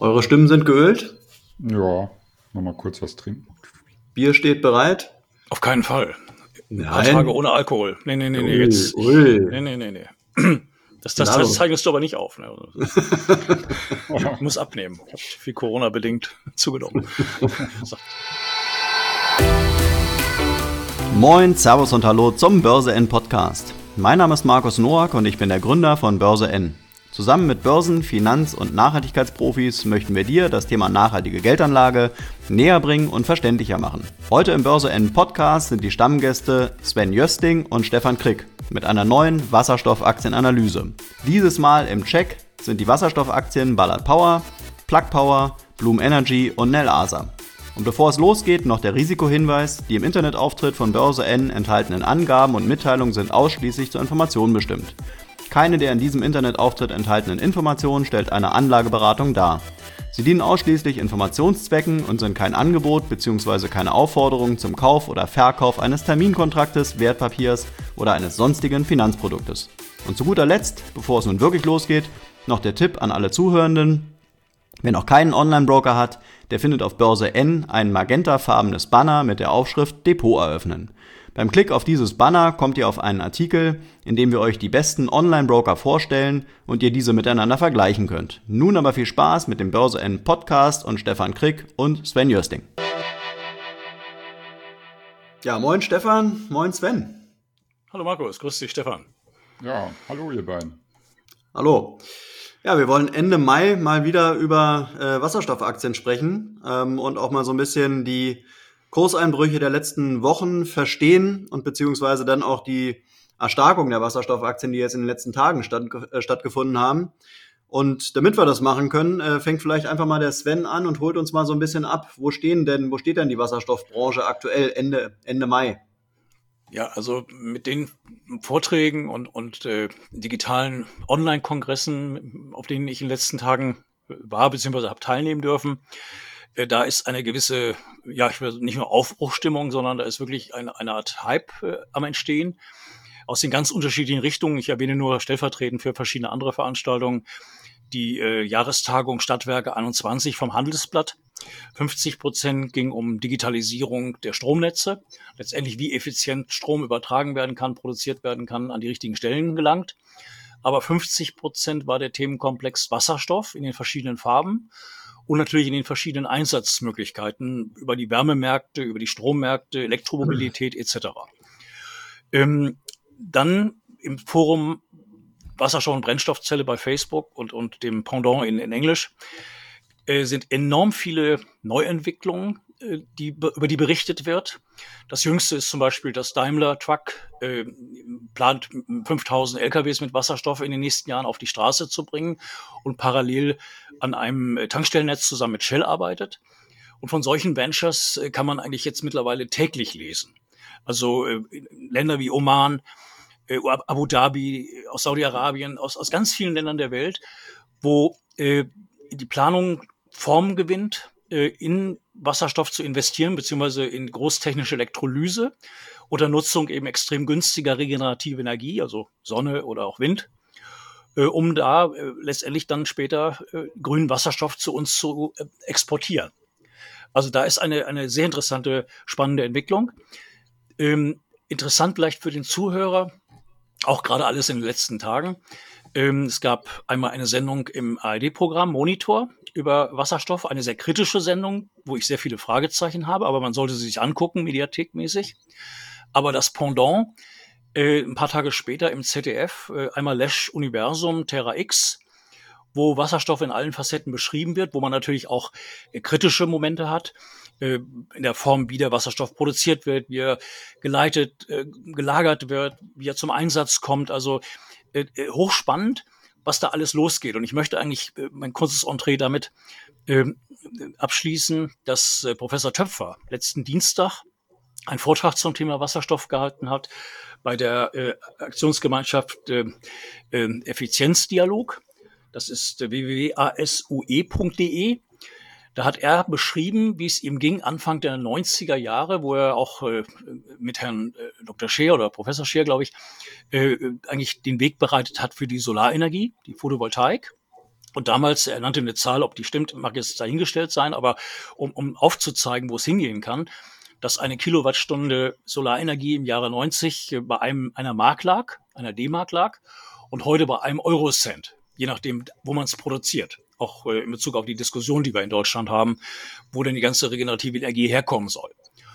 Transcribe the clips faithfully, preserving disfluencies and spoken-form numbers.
Eure Stimmen sind geölt? Ja, nochmal kurz was trinken. Bier steht bereit? Auf keinen Fall. Ein Nein. paar Tage ohne Alkohol. Nee, nee, nee, nee. Ui, Jetzt. ui. Nee, nee, nee, nee. Das, das, das zeichnest du aber nicht auf. Ne? Ich muss abnehmen. Ich habe viel Corona-bedingt zugenommen. So. Moin, Servus und Hallo zum Börse N Podcast. Mein Name ist Markus Noack und ich bin der Gründer von Börse N. Zusammen mit Börsen-, Finanz- und Nachhaltigkeitsprofis möchten wir dir das Thema nachhaltige Geldanlage näher bringen und verständlicher machen. Heute im Börse N Podcast sind die Stammgäste Sven Jösting und Stefan Krick mit einer neuen Wasserstoffaktienanalyse. Dieses Mal im Check sind die Wasserstoffaktien Ballard Power, Plug Power, Bloom Energy und Nel Asa. Und bevor es losgeht, noch der Risikohinweis: Die im Internetauftritt von Börse N enthaltenen Angaben und Mitteilungen sind ausschließlich zur Information bestimmt. Keine der in diesem Internetauftritt enthaltenen Informationen stellt eine Anlageberatung dar. Sie dienen ausschließlich Informationszwecken und sind kein Angebot bzw. keine Aufforderung zum Kauf oder Verkauf eines Terminkontraktes, Wertpapiers oder eines sonstigen Finanzproduktes. Und zu guter Letzt, bevor es nun wirklich losgeht, noch der Tipp an alle Zuhörenden: Wer noch keinen Online-Broker hat, der findet auf Börse N ein magentafarbenes Banner mit der Aufschrift Depot eröffnen. Beim Klick auf dieses Banner kommt ihr auf einen Artikel, in dem wir euch die besten Online-Broker vorstellen und ihr diese miteinander vergleichen könnt. Nun aber viel Spaß mit dem Börse N Podcast und Stefan Krick und Sven Jösting. Ja, moin Stefan, moin Sven. Hallo Markus, grüß dich Stefan. Ja, hallo ihr beiden. Hallo. Ja, wir wollen Ende Mai mal wieder über äh, Wasserstoffaktien sprechen ähm, und auch mal so ein bisschen die Kurseinbrüche der letzten Wochen verstehen und beziehungsweise dann auch die Erstarkung der Wasserstoffaktien, die jetzt in den letzten Tagen statt, äh, stattgefunden haben. Und damit wir das machen können, äh, fängt vielleicht einfach mal der Sven an und holt uns mal so ein bisschen ab. Wo stehen denn, wo steht denn die Wasserstoffbranche aktuell Ende, Ende Mai? Ja, also mit den Vorträgen und, und äh, digitalen Online-Kongressen, auf denen ich in den letzten Tagen war bzw. habe teilnehmen dürfen, äh, da ist eine gewisse, ja, ich will nicht nur Aufbruchstimmung, sondern da ist wirklich eine, eine Art Hype äh, am Entstehen aus den ganz unterschiedlichen Richtungen. Ich erwähne nur stellvertretend für verschiedene andere Veranstaltungen die äh, Jahrestagung Stadtwerke einundzwanzig vom Handelsblatt. fünfzig Prozent ging um Digitalisierung der Stromnetze, letztendlich wie effizient Strom übertragen werden kann, produziert werden kann, an die richtigen Stellen gelangt. Aber fünfzig Prozent war der Themenkomplex Wasserstoff in den verschiedenen Farben und natürlich in den verschiedenen Einsatzmöglichkeiten über die Wärmemärkte, über die Strommärkte, Elektromobilität et cetera. Ähm, dann im Forum Wasserstoff- und Brennstoffzelle bei Facebook und, und dem Pendant in, in Englisch äh, sind enorm viele Neuentwicklungen, äh, die, über die berichtet wird. Das jüngste ist zum Beispiel, dass Daimler Truck äh, plant, fünftausend L K Ws mit Wasserstoff in den nächsten Jahren auf die Straße zu bringen und parallel an einem Tankstellennetz zusammen mit Shell arbeitet. Und von solchen Ventures äh, kann man eigentlich jetzt mittlerweile täglich lesen. Also äh, Länder wie Oman, äh, Abu Dhabi, aus Saudi-Arabien, aus, aus ganz vielen Ländern der Welt, wo äh, die Planung Form gewinnt, äh, in Wasserstoff zu investieren, beziehungsweise in großtechnische Elektrolyse unter Nutzung eben extrem günstiger regenerative Energie, also Sonne oder auch Wind, äh, um da äh, letztendlich dann später äh, grünen Wasserstoff zu uns zu äh, exportieren. Also da ist eine, eine sehr interessante, spannende Entwicklung. Ähm, interessant vielleicht für den Zuhörer, auch gerade alles in den letzten Tagen. Ähm, es gab einmal eine Sendung im A R D-Programm Monitor über Wasserstoff, eine sehr kritische Sendung, wo ich sehr viele Fragezeichen habe, aber man sollte sie sich angucken, mediathekmäßig. Aber das Pendant, äh, ein paar Tage später im Z D F, äh, einmal Lesch Universum, Terra X, wo Wasserstoff in allen Facetten beschrieben wird, wo man natürlich auch äh, kritische Momente hat, äh, in der Form, wie der Wasserstoff produziert wird, wie er geleitet, äh, gelagert wird, wie er zum Einsatz kommt. Also äh, hochspannend, was da alles losgeht. Und ich möchte eigentlich äh, mein kurzes Entree damit äh, abschließen, dass äh, Professor Töpfer letzten Dienstag einen Vortrag zum Thema Wasserstoff gehalten hat bei der äh, Aktionsgemeinschaft äh, äh, Effizienzdialog. Das ist w w w punkt a s u e punkt d e. Da hat er beschrieben, wie es ihm ging Anfang der neunziger Jahre, wo er auch äh, mit Herrn äh, Doktor Scheer oder Professor Scheer, glaube ich, äh, eigentlich den Weg bereitet hat für die Solarenergie, die Photovoltaik. Und damals, er nannte eine Zahl, ob die stimmt, mag jetzt dahingestellt sein, aber um, um aufzuzeigen, wo es hingehen kann, dass eine Kilowattstunde Solarenergie im Jahre neunzig bei einem, einer Mark lag, einer D-Mark lag und heute bei einem Eurocent, je nachdem, wo man es produziert. Auch äh, in Bezug auf die Diskussion, die wir in Deutschland haben, wo denn die ganze regenerative Energie herkommen soll.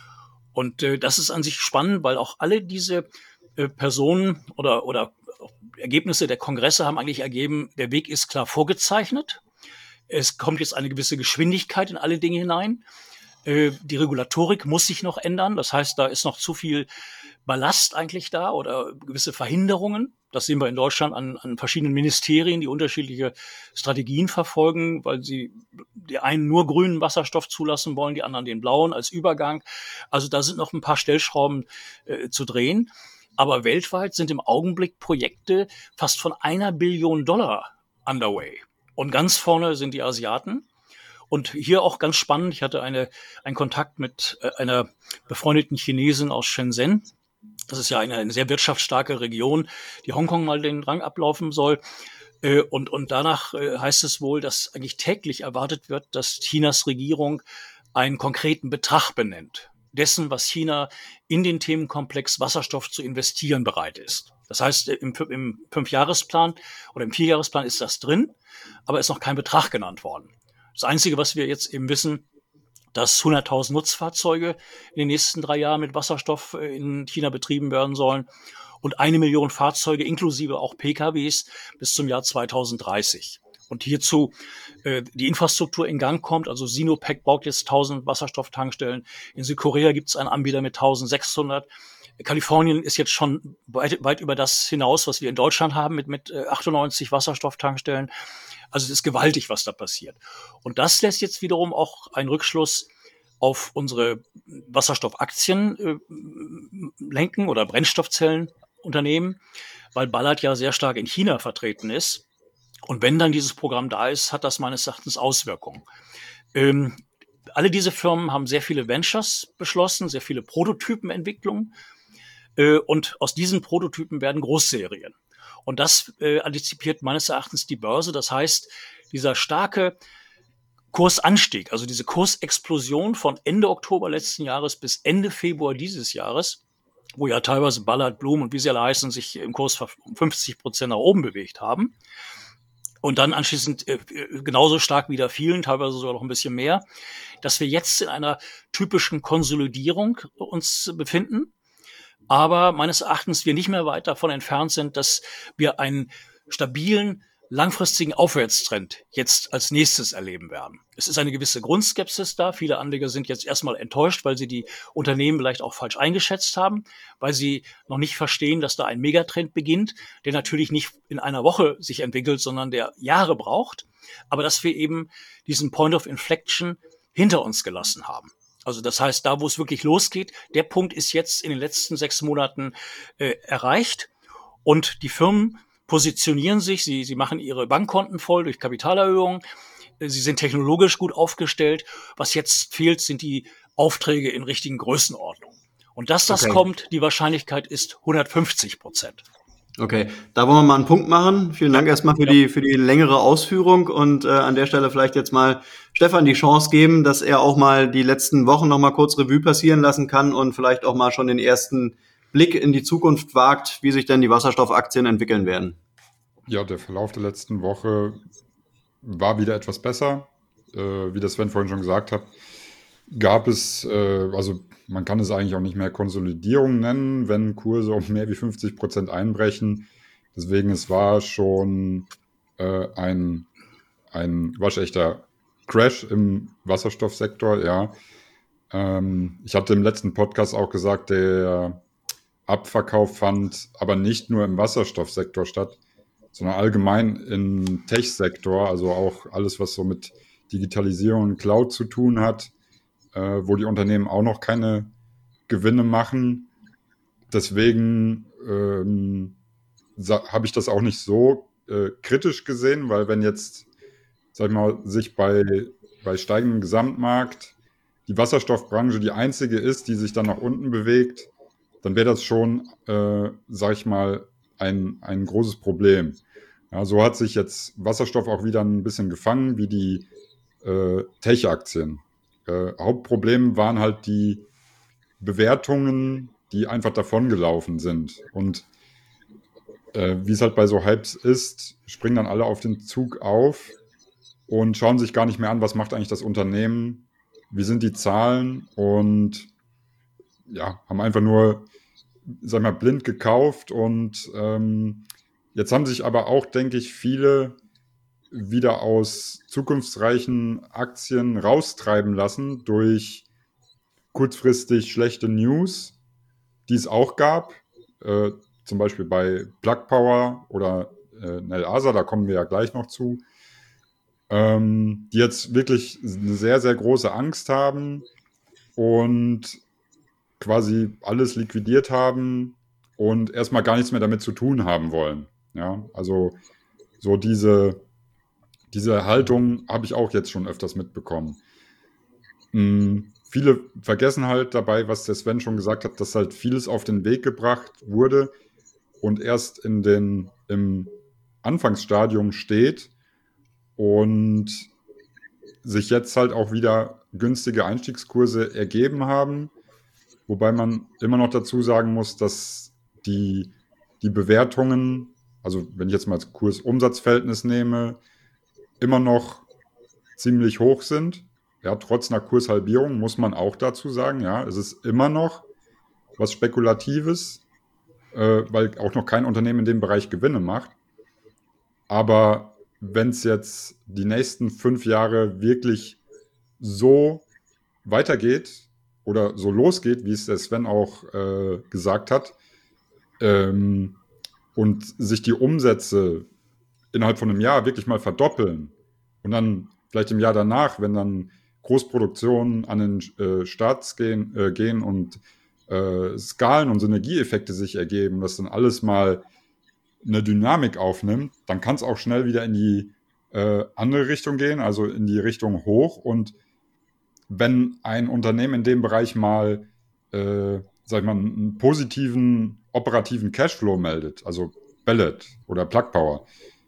Und äh, das ist an sich spannend, weil auch alle diese äh, Personen oder, oder Ergebnisse der Kongresse haben eigentlich ergeben, der Weg ist klar vorgezeichnet. Es kommt jetzt eine gewisse Geschwindigkeit in alle Dinge hinein. Äh, die Regulatorik muss sich noch ändern. Das heißt, da ist noch zu viel Ballast eigentlich da oder gewisse Verhinderungen. Das sehen wir in Deutschland an, an verschiedenen Ministerien, die unterschiedliche Strategien verfolgen, weil sie die einen nur grünen Wasserstoff zulassen wollen, die anderen den blauen als Übergang. Also da sind noch ein paar Stellschrauben äh, zu drehen. Aber weltweit sind im Augenblick Projekte fast von einer Billion Dollar underway. Und ganz vorne sind die Asiaten. Und hier auch ganz spannend, ich hatte eine, einen Kontakt mit einer befreundeten Chinesin aus Shenzhen. Das ist ja eine, eine sehr wirtschaftsstarke Region, die Hongkong mal den Rang ablaufen soll. Und, und danach heißt es wohl, dass eigentlich täglich erwartet wird, dass Chinas Regierung einen konkreten Betrag benennt. Dessen, was China in den Themenkomplex Wasserstoff zu investieren bereit ist. Das heißt, im, im Fünfjahresplan oder im Vierjahresplan ist das drin, aber ist noch kein Betrag genannt worden. Das Einzige, was wir jetzt eben wissen, dass hunderttausend Nutzfahrzeuge in den nächsten drei Jahren mit Wasserstoff in China betrieben werden sollen und eine Million Fahrzeuge inklusive auch P K Ws bis zum Jahr zweitausenddreißig. Und hierzu äh, die Infrastruktur in Gang kommt. Also Sinopec baut jetzt tausend Wasserstofftankstellen. In Südkorea gibt es einen Anbieter mit eintausendsechshundert. Kalifornien ist jetzt schon weit, weit über das hinaus, was wir in Deutschland haben mit, mit achtundneunzig Wasserstofftankstellen. Also es ist gewaltig, was da passiert. Und das lässt jetzt wiederum auch einen Rückschluss auf unsere Wasserstoffaktien äh, lenken oder Brennstoffzellenunternehmen, weil Ballard ja sehr stark in China vertreten ist. Und wenn dann dieses Programm da ist, hat das meines Erachtens Auswirkungen. Ähm, alle diese Firmen haben sehr viele Ventures beschlossen, sehr viele Prototypenentwicklungen. Äh, und aus diesen Prototypen werden Großserien. Und das äh, antizipiert meines Erachtens die Börse. Das heißt, dieser starke Kursanstieg, also diese Kursexplosion von Ende Oktober letzten Jahres bis Ende Februar dieses Jahres, wo ja teilweise Ballard, Bloom und wie sie alle heißen, sich im Kurs um fünfzig Prozent nach oben bewegt haben. Und dann anschließend äh, genauso stark wieder fielen, teilweise sogar noch ein bisschen mehr, dass wir jetzt in einer typischen Konsolidierung uns befinden. Aber meines Erachtens wir nicht mehr weit davon entfernt sind, dass wir einen stabilen, langfristigen Aufwärtstrend jetzt als nächstes erleben werden. Es ist eine gewisse Grundskepsis da. Viele Anleger sind jetzt erstmal enttäuscht, weil sie die Unternehmen vielleicht auch falsch eingeschätzt haben, weil sie noch nicht verstehen, dass da ein Megatrend beginnt, der natürlich nicht in einer Woche sich entwickelt, sondern der Jahre braucht. Aber dass wir eben diesen Point of Inflection hinter uns gelassen haben. Also das heißt, da, wo es wirklich losgeht, der Punkt ist jetzt in den letzten sechs Monaten äh, erreicht und die Firmen positionieren sich, sie, sie machen ihre Bankkonten voll durch Kapitalerhöhungen, sie sind technologisch gut aufgestellt. Was jetzt fehlt, sind die Aufträge in richtigen Größenordnungen. Und dass das okay. kommt, die Wahrscheinlichkeit ist hundertfünfzig Prozent. Okay, da wollen wir mal einen Punkt machen. Vielen Dank erstmal für ja. die für die längere Ausführung und äh, an der Stelle vielleicht jetzt mal Stefan die Chance geben, dass er auch mal die letzten Wochen noch mal kurz Revue passieren lassen kann und vielleicht auch mal schon den ersten Blick in die Zukunft wagt, wie sich denn die Wasserstoffaktien entwickeln werden. Ja, der Verlauf der letzten Woche war wieder etwas besser. Äh, wie das Sven vorhin schon gesagt hat, gab es, äh, also man kann es eigentlich auch nicht mehr Konsolidierung nennen, wenn Kurse um mehr wie fünfzig Prozent einbrechen. Deswegen, es war schon äh, ein, ein waschechter Crash im Wasserstoffsektor, ja. Ähm, ich hatte im letzten Podcast auch gesagt, der Abverkauf fand aber nicht nur im Wasserstoffsektor statt, sondern allgemein im Tech-Sektor, also auch alles, was so mit Digitalisierung und Cloud zu tun hat, äh, wo die Unternehmen auch noch keine Gewinne machen. Deswegen ähm, habe ich das auch nicht so äh, kritisch gesehen, weil wenn jetzt, sag ich mal, sich bei, bei steigendem Gesamtmarkt die Wasserstoffbranche die einzige ist, die sich dann nach unten bewegt, dann wäre das schon, äh, sag ich mal, ein, ein großes Problem. Ja, so hat sich jetzt Wasserstoff auch wieder ein bisschen gefangen, wie die äh, Tech-Aktien. Äh, Hauptproblem waren halt die Bewertungen, die einfach davongelaufen sind. Und äh, wie es halt bei so Hypes ist, springen dann alle auf den Zug auf und schauen sich gar nicht mehr an, was macht eigentlich das Unternehmen, wie sind die Zahlen und ja, haben einfach nur, sag mal, blind gekauft und ähm, jetzt haben sich aber auch, denke ich, viele wieder aus zukunftsreichen Aktien raustreiben lassen durch kurzfristig schlechte News, die es auch gab, äh, zum Beispiel bei Plug Power oder äh, Nel Asa, da kommen wir ja gleich noch zu, ähm, die jetzt wirklich eine sehr, sehr große Angst haben und quasi alles liquidiert haben und erstmal gar nichts mehr damit zu tun haben wollen. Ja, also so diese, diese Haltung habe ich auch jetzt schon öfters mitbekommen. Mhm. Viele vergessen halt dabei, was der Sven schon gesagt hat, dass halt vieles auf den Weg gebracht wurde und erst in den, im Anfangsstadium steht und sich jetzt halt auch wieder günstige Einstiegskurse ergeben haben, wobei man immer noch dazu sagen muss, dass die, die Bewertungen, also wenn ich jetzt mal das Kurs-Umsatz-Verhältnis nehme, immer noch ziemlich hoch sind. Ja, trotz einer Kurshalbierung muss man auch dazu sagen, ja, es ist immer noch was Spekulatives, äh, weil auch noch kein Unternehmen in dem Bereich Gewinne macht. Aber wenn es jetzt die nächsten fünf Jahre wirklich so weitergeht oder so losgeht, wie es der Sven auch äh, gesagt hat, ähm, und sich die Umsätze innerhalb von einem Jahr wirklich mal verdoppeln und dann vielleicht im Jahr danach, wenn dann Großproduktionen an den äh, Start gehen, äh, gehen und äh, Skalen und Synergieeffekte sich ergeben, dass dann alles mal eine Dynamik aufnimmt, dann kann es auch schnell wieder in die äh, andere Richtung gehen, also in die Richtung hoch. Und wenn ein Unternehmen in dem Bereich mal, äh, sag ich mal, einen positiven operativen Cashflow meldet, also Bellet oder Plug Power,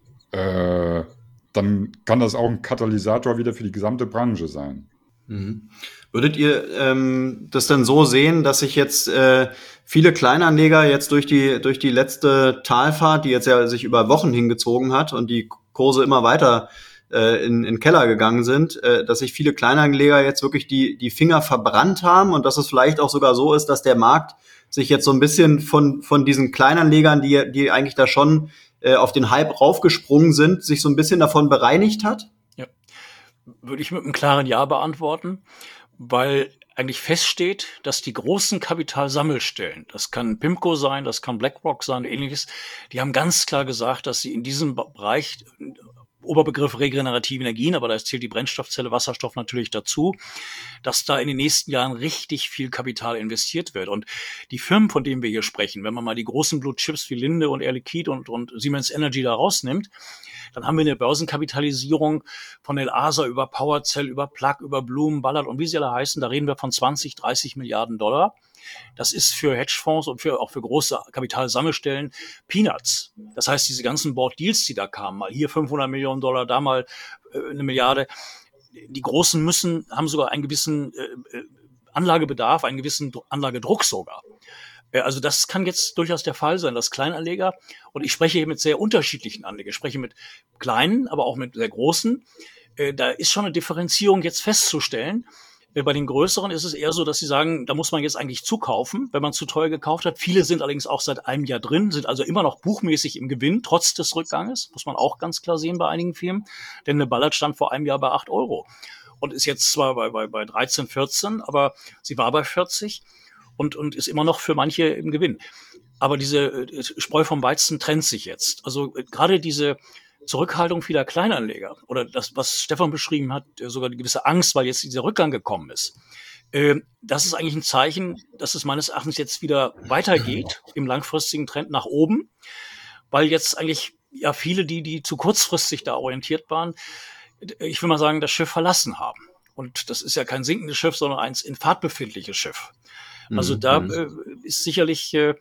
äh, dann kann das auch ein Katalysator wieder für die gesamte Branche sein. Mhm. Würdet ihr ähm, das denn so sehen, dass sich jetzt äh, viele Kleinanleger jetzt durch die durch die letzte Talfahrt, die jetzt ja sich über Wochen hingezogen hat und die Kurse immer weiter äh, in in Keller gegangen sind, äh, dass sich viele Kleinanleger jetzt wirklich die die Finger verbrannt haben und dass es vielleicht auch sogar so ist, dass der Markt sich jetzt so ein bisschen von von diesen Kleinanlegern, die die eigentlich da schon äh, auf den Hype raufgesprungen sind, sich so ein bisschen davon bereinigt hat? Ja, würde ich mit einem klaren Ja beantworten, weil eigentlich feststeht, dass die großen Kapitalsammelstellen, das kann PIMCO sein, das kann BlackRock sein, ähnliches, die haben ganz klar gesagt, dass sie in diesem Bereich, Oberbegriff regenerative Energien, aber da zählt die Brennstoffzelle Wasserstoff natürlich dazu, dass da in den nächsten Jahren richtig viel Kapital investiert wird. Und die Firmen, von denen wir hier sprechen, wenn man mal die großen Blue Chips wie Linde und Air Liquide und, und Siemens Energy da rausnimmt, dann haben wir eine Börsenkapitalisierung von Nel Asa über PowerCell, über Plug, über Bloom, Ballard und wie sie alle heißen. Da reden wir von zwanzig, dreißig Milliarden Dollar. Das ist für Hedgefonds und für, auch für große Kapitalsammelstellen Peanuts. Das heißt, diese ganzen Board Deals, die da kamen, mal hier fünfhundert Millionen Dollar, da mal äh, eine Milliarde. Die Großen müssen, haben sogar einen gewissen äh, Anlagebedarf, einen gewissen Anlagedruck sogar. Also das kann jetzt durchaus der Fall sein, dass Kleinanleger, und ich spreche hier mit sehr unterschiedlichen Anlegern, ich spreche mit kleinen, aber auch mit sehr großen, äh, da ist schon eine Differenzierung jetzt festzustellen. Äh, bei den größeren ist es eher so, dass sie sagen, da muss man jetzt eigentlich zukaufen, wenn man zu teuer gekauft hat. Viele sind allerdings auch seit einem Jahr drin, sind also immer noch buchmäßig im Gewinn, trotz des Rückganges, muss man auch ganz klar sehen bei einigen Firmen, denn eine Ballard stand vor einem Jahr bei acht Euro und ist jetzt zwar bei, bei, bei dreizehn, vierzehn, aber sie war bei vierzig. Und, und ist immer noch für manche im Gewinn. Aber diese äh, Spreu vom Weizen trennt sich jetzt. Also äh, gerade diese Zurückhaltung vieler Kleinanleger oder das, was Stefan beschrieben hat, äh, sogar eine gewisse Angst, weil jetzt dieser Rückgang gekommen ist. Äh, das ist eigentlich ein Zeichen, dass es meines Erachtens jetzt wieder weitergeht im langfristigen Trend nach oben, weil jetzt eigentlich ja viele, die, die zu kurzfristig da orientiert waren, ich will mal sagen, das Schiff verlassen haben. Und das ist ja kein sinkendes Schiff, sondern ein in Fahrt befindliches Schiff. Also da äh, ist sicherlich äh,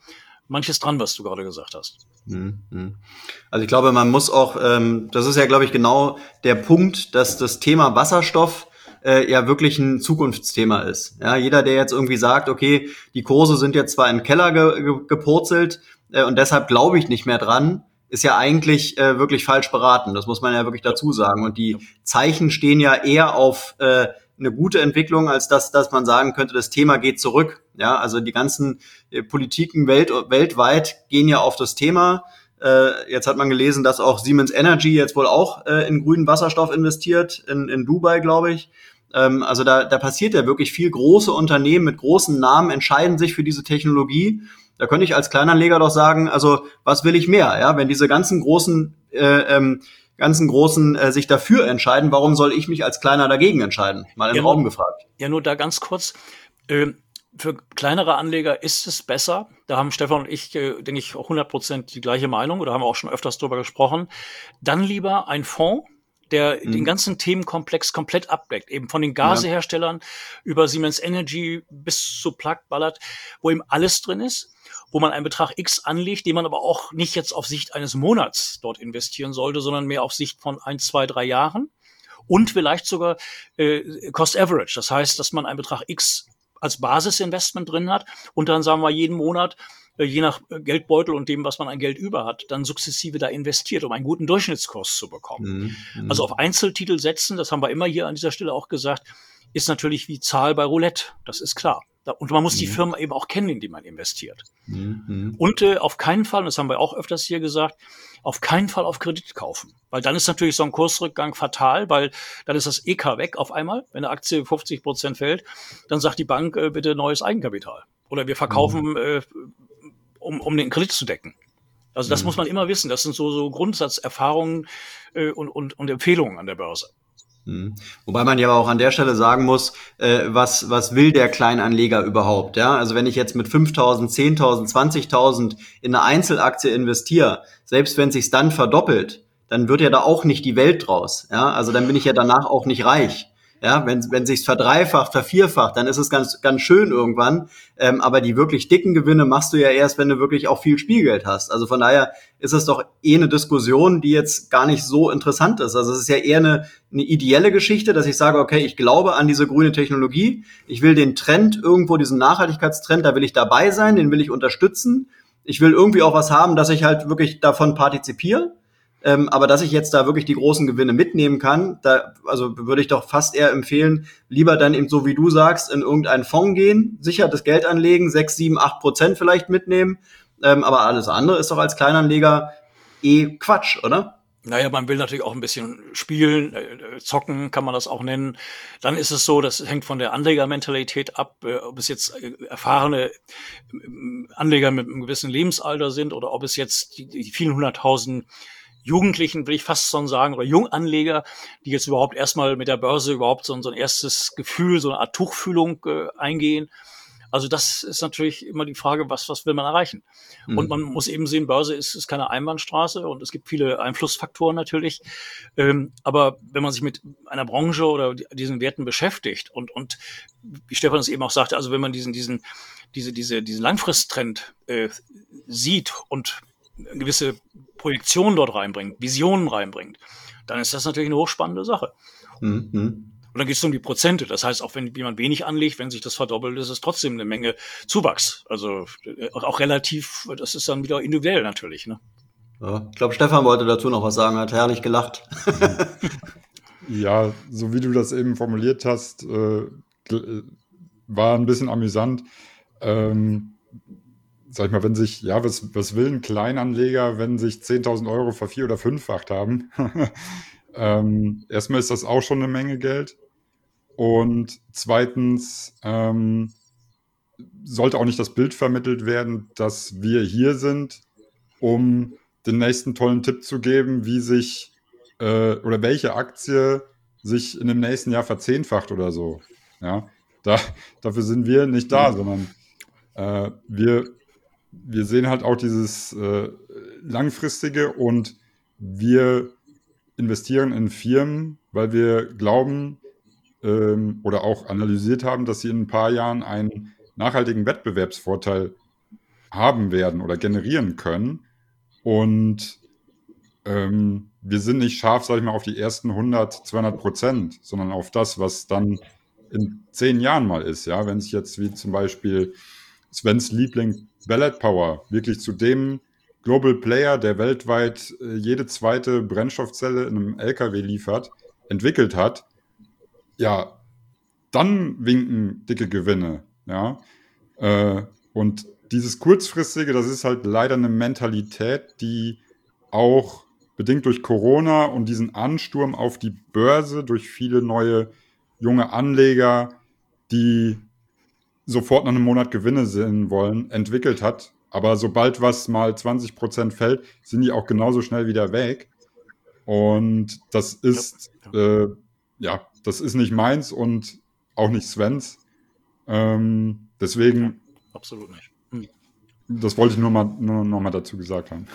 manches dran, was du gerade gesagt hast. Also ich glaube, man muss auch, ähm, das ist ja, glaube ich, genau der Punkt, dass das Thema Wasserstoff äh, ja wirklich ein Zukunftsthema ist. Ja, jeder, der jetzt irgendwie sagt, okay, die Kurse sind jetzt zwar in den Keller ge- ge- gepurzelt äh, und deshalb glaube ich nicht mehr dran, ist ja eigentlich äh, wirklich falsch beraten. Das muss man ja wirklich dazu sagen. Und die Zeichen stehen ja eher auf äh, eine gute Entwicklung, als dass, dass man sagen könnte, das Thema geht zurück. Ja, also die ganzen äh, Politiken welt, weltweit gehen ja auf das Thema. Äh, jetzt hat man gelesen, dass auch Siemens Energy jetzt wohl auch äh, in grünen Wasserstoff investiert, in, in Dubai, glaube ich. Ähm, also da, da passiert ja wirklich viel. Große Unternehmen mit großen Namen entscheiden sich für diese Technologie. Da könnte ich als Kleinanleger doch sagen, also was will ich mehr? Ja, wenn diese ganzen großen, äh, ähm, ganzen großen äh, sich dafür entscheiden, warum soll ich mich als Kleiner dagegen entscheiden? Mal in den Ja, Raum nur, gefragt. ja, nur da ganz kurz. Äh, für kleinere Anleger ist es besser. Da haben Stefan und ich, äh, denke ich, auch hundert Prozent die gleiche Meinung oder haben wir auch schon öfters drüber gesprochen. Dann lieber ein Fonds, der Mhm. den ganzen Themenkomplex komplett abdeckt, eben von den Ja. Gaseherstellern über Siemens Energy bis zu Plug, Ballard, wo eben alles drin ist, wo man einen Betrag X anlegt, den man aber auch nicht jetzt auf Sicht eines Monats dort investieren sollte, sondern mehr auf Sicht von ein, zwei, drei Jahren und vielleicht sogar äh, Cost Average. Das heißt, dass man einen Betrag X als Basisinvestment drin hat und dann sagen wir jeden Monat, äh, je nach Geldbeutel und dem, was man an Geld über hat, dann sukzessive da investiert, um einen guten Durchschnittskurs zu bekommen. Mhm. Also auf Einzeltitel setzen, das haben wir immer hier an dieser Stelle auch gesagt, ist natürlich wie Zahl bei Roulette. Das ist klar. Da- Und man muss die Mhm. Firma eben auch kennen, in die man investiert. Mhm. Und äh, auf keinen Fall, und das haben wir auch öfters hier gesagt, auf keinen Fall auf Kredit kaufen. Weil dann ist natürlich so ein Kursrückgang fatal, weil dann ist das E K weg auf einmal. Wenn eine Aktie fünfzig Prozent fällt, dann sagt die Bank, äh, bitte neues Eigenkapital. Oder wir verkaufen, äh, um, um den Kredit zu decken. Also das Mhm. muss man immer wissen. Das sind so, so Grundsatzerfahrungen äh, und, und, und Empfehlungen an der Börse. Mhm. Wobei man ja aber auch an der Stelle sagen muss, äh, was, was will der Kleinanleger überhaupt? Ja, also wenn ich jetzt mit fünftausend, zehntausend, zwanzigtausend in eine Einzelaktie investiere, selbst wenn sich's dann verdoppelt, dann wird ja da auch nicht die Welt draus. Ja, also dann bin ich ja danach auch nicht reich. Ja, wenn, wenn sich's verdreifacht, vervierfacht, dann ist es ganz, ganz schön irgendwann. Ähm, aber die wirklich dicken Gewinne machst du ja erst, wenn du wirklich auch viel Spielgeld hast. Also von daher ist es doch eh eine Diskussion, die jetzt gar nicht so interessant ist. Also es ist ja eher eine, eine ideelle Geschichte, dass ich sage, okay, ich glaube an diese grüne Technologie. Ich will den Trend irgendwo, diesen Nachhaltigkeitstrend, da will ich dabei sein, den will ich unterstützen. Ich will irgendwie auch was haben, dass ich halt wirklich davon partizipiere. Ähm, aber dass ich jetzt da wirklich die großen Gewinne mitnehmen kann, da also würde ich doch fast eher empfehlen, lieber dann eben so wie du sagst, in irgendeinen Fonds gehen, sicher das Geld anlegen, sechs, sieben, acht Prozent vielleicht mitnehmen. Ähm, aber alles andere ist doch als Kleinanleger eh Quatsch, oder? Naja, man will natürlich auch ein bisschen spielen, äh, zocken kann man das auch nennen. Dann ist es so, das hängt von der Anlegermentalität ab, äh, ob es jetzt äh, erfahrene äh, Anleger mit einem gewissen Lebensalter sind oder ob es jetzt die, die vielen hunderttausend Jugendlichen, will ich fast schon sagen, oder Junganleger, die jetzt überhaupt erstmal mit der Börse überhaupt so, so ein erstes Gefühl, so eine Art Tuchfühlung äh, eingehen. Also das ist natürlich immer die Frage, was, was will man erreichen? Mhm. Und man muss eben sehen, Börse ist, ist keine Einbahnstraße und es gibt viele Einflussfaktoren natürlich. Ähm, aber wenn man sich mit einer Branche oder diesen Werten beschäftigt und, und wie Stefan es eben auch sagte, also wenn man diesen, diesen, diese, diese, diesen Langfristtrend äh, sieht und eine gewisse Projektion dort reinbringt, Visionen reinbringt, dann ist das natürlich eine hochspannende Sache. Mhm. Und dann geht es um die Prozente. Das heißt, auch wenn jemand wenig anlegt, wenn sich das verdoppelt, ist es trotzdem eine Menge Zuwachs. Also äh, auch relativ, das ist dann wieder individuell natürlich. Ne? Ja, ich glaube, Stefan wollte dazu noch was sagen, hat herrlich gelacht. Ja, so wie du das eben formuliert hast, äh, gl- war ein bisschen amüsant. Ähm, sag ich mal, wenn sich, ja, was, was will ein Kleinanleger, wenn sich zehntausend Euro vervier- oder fünffacht haben? ähm, erstmal ist das auch schon eine Menge Geld. Und zweitens ähm, sollte auch nicht das Bild vermittelt werden, dass wir hier sind, um den nächsten tollen Tipp zu geben, wie sich äh, oder welche Aktie sich in dem nächsten Jahr verzehnfacht oder so. Ja, da, dafür sind wir nicht da, sondern äh, wir, wir sehen halt auch dieses äh, langfristige und wir investieren in Firmen, weil wir glauben ähm, oder auch analysiert haben, dass sie in ein paar Jahren einen nachhaltigen Wettbewerbsvorteil haben werden oder generieren können. Und ähm, wir sind nicht scharf, sag ich mal, auf die ersten hundert, zweihundert Prozent, sondern auf das, was dann in zehn Jahren mal ist. Ja, wenn es jetzt wie zum Beispiel Svens Liebling Ballot Power wirklich zu dem Global Player, der weltweit äh, jede zweite Brennstoffzelle in einem L K W liefert, entwickelt hat, ja, dann winken dicke Gewinne. Ja, äh, und dieses kurzfristige, das ist halt leider eine Mentalität, die auch bedingt durch Corona und diesen Ansturm auf die Börse durch viele neue junge Anleger, die sofort nach einem Monat Gewinne sehen wollen, entwickelt hat. Aber sobald was mal zwanzig Prozent fällt, sind die auch genauso schnell wieder weg. Und das ist, äh, ja, das ist nicht meins und auch nicht Svens. Ähm, deswegen, Absolut nicht. Hm. das wollte ich nur mal, nur noch mal dazu gesagt haben.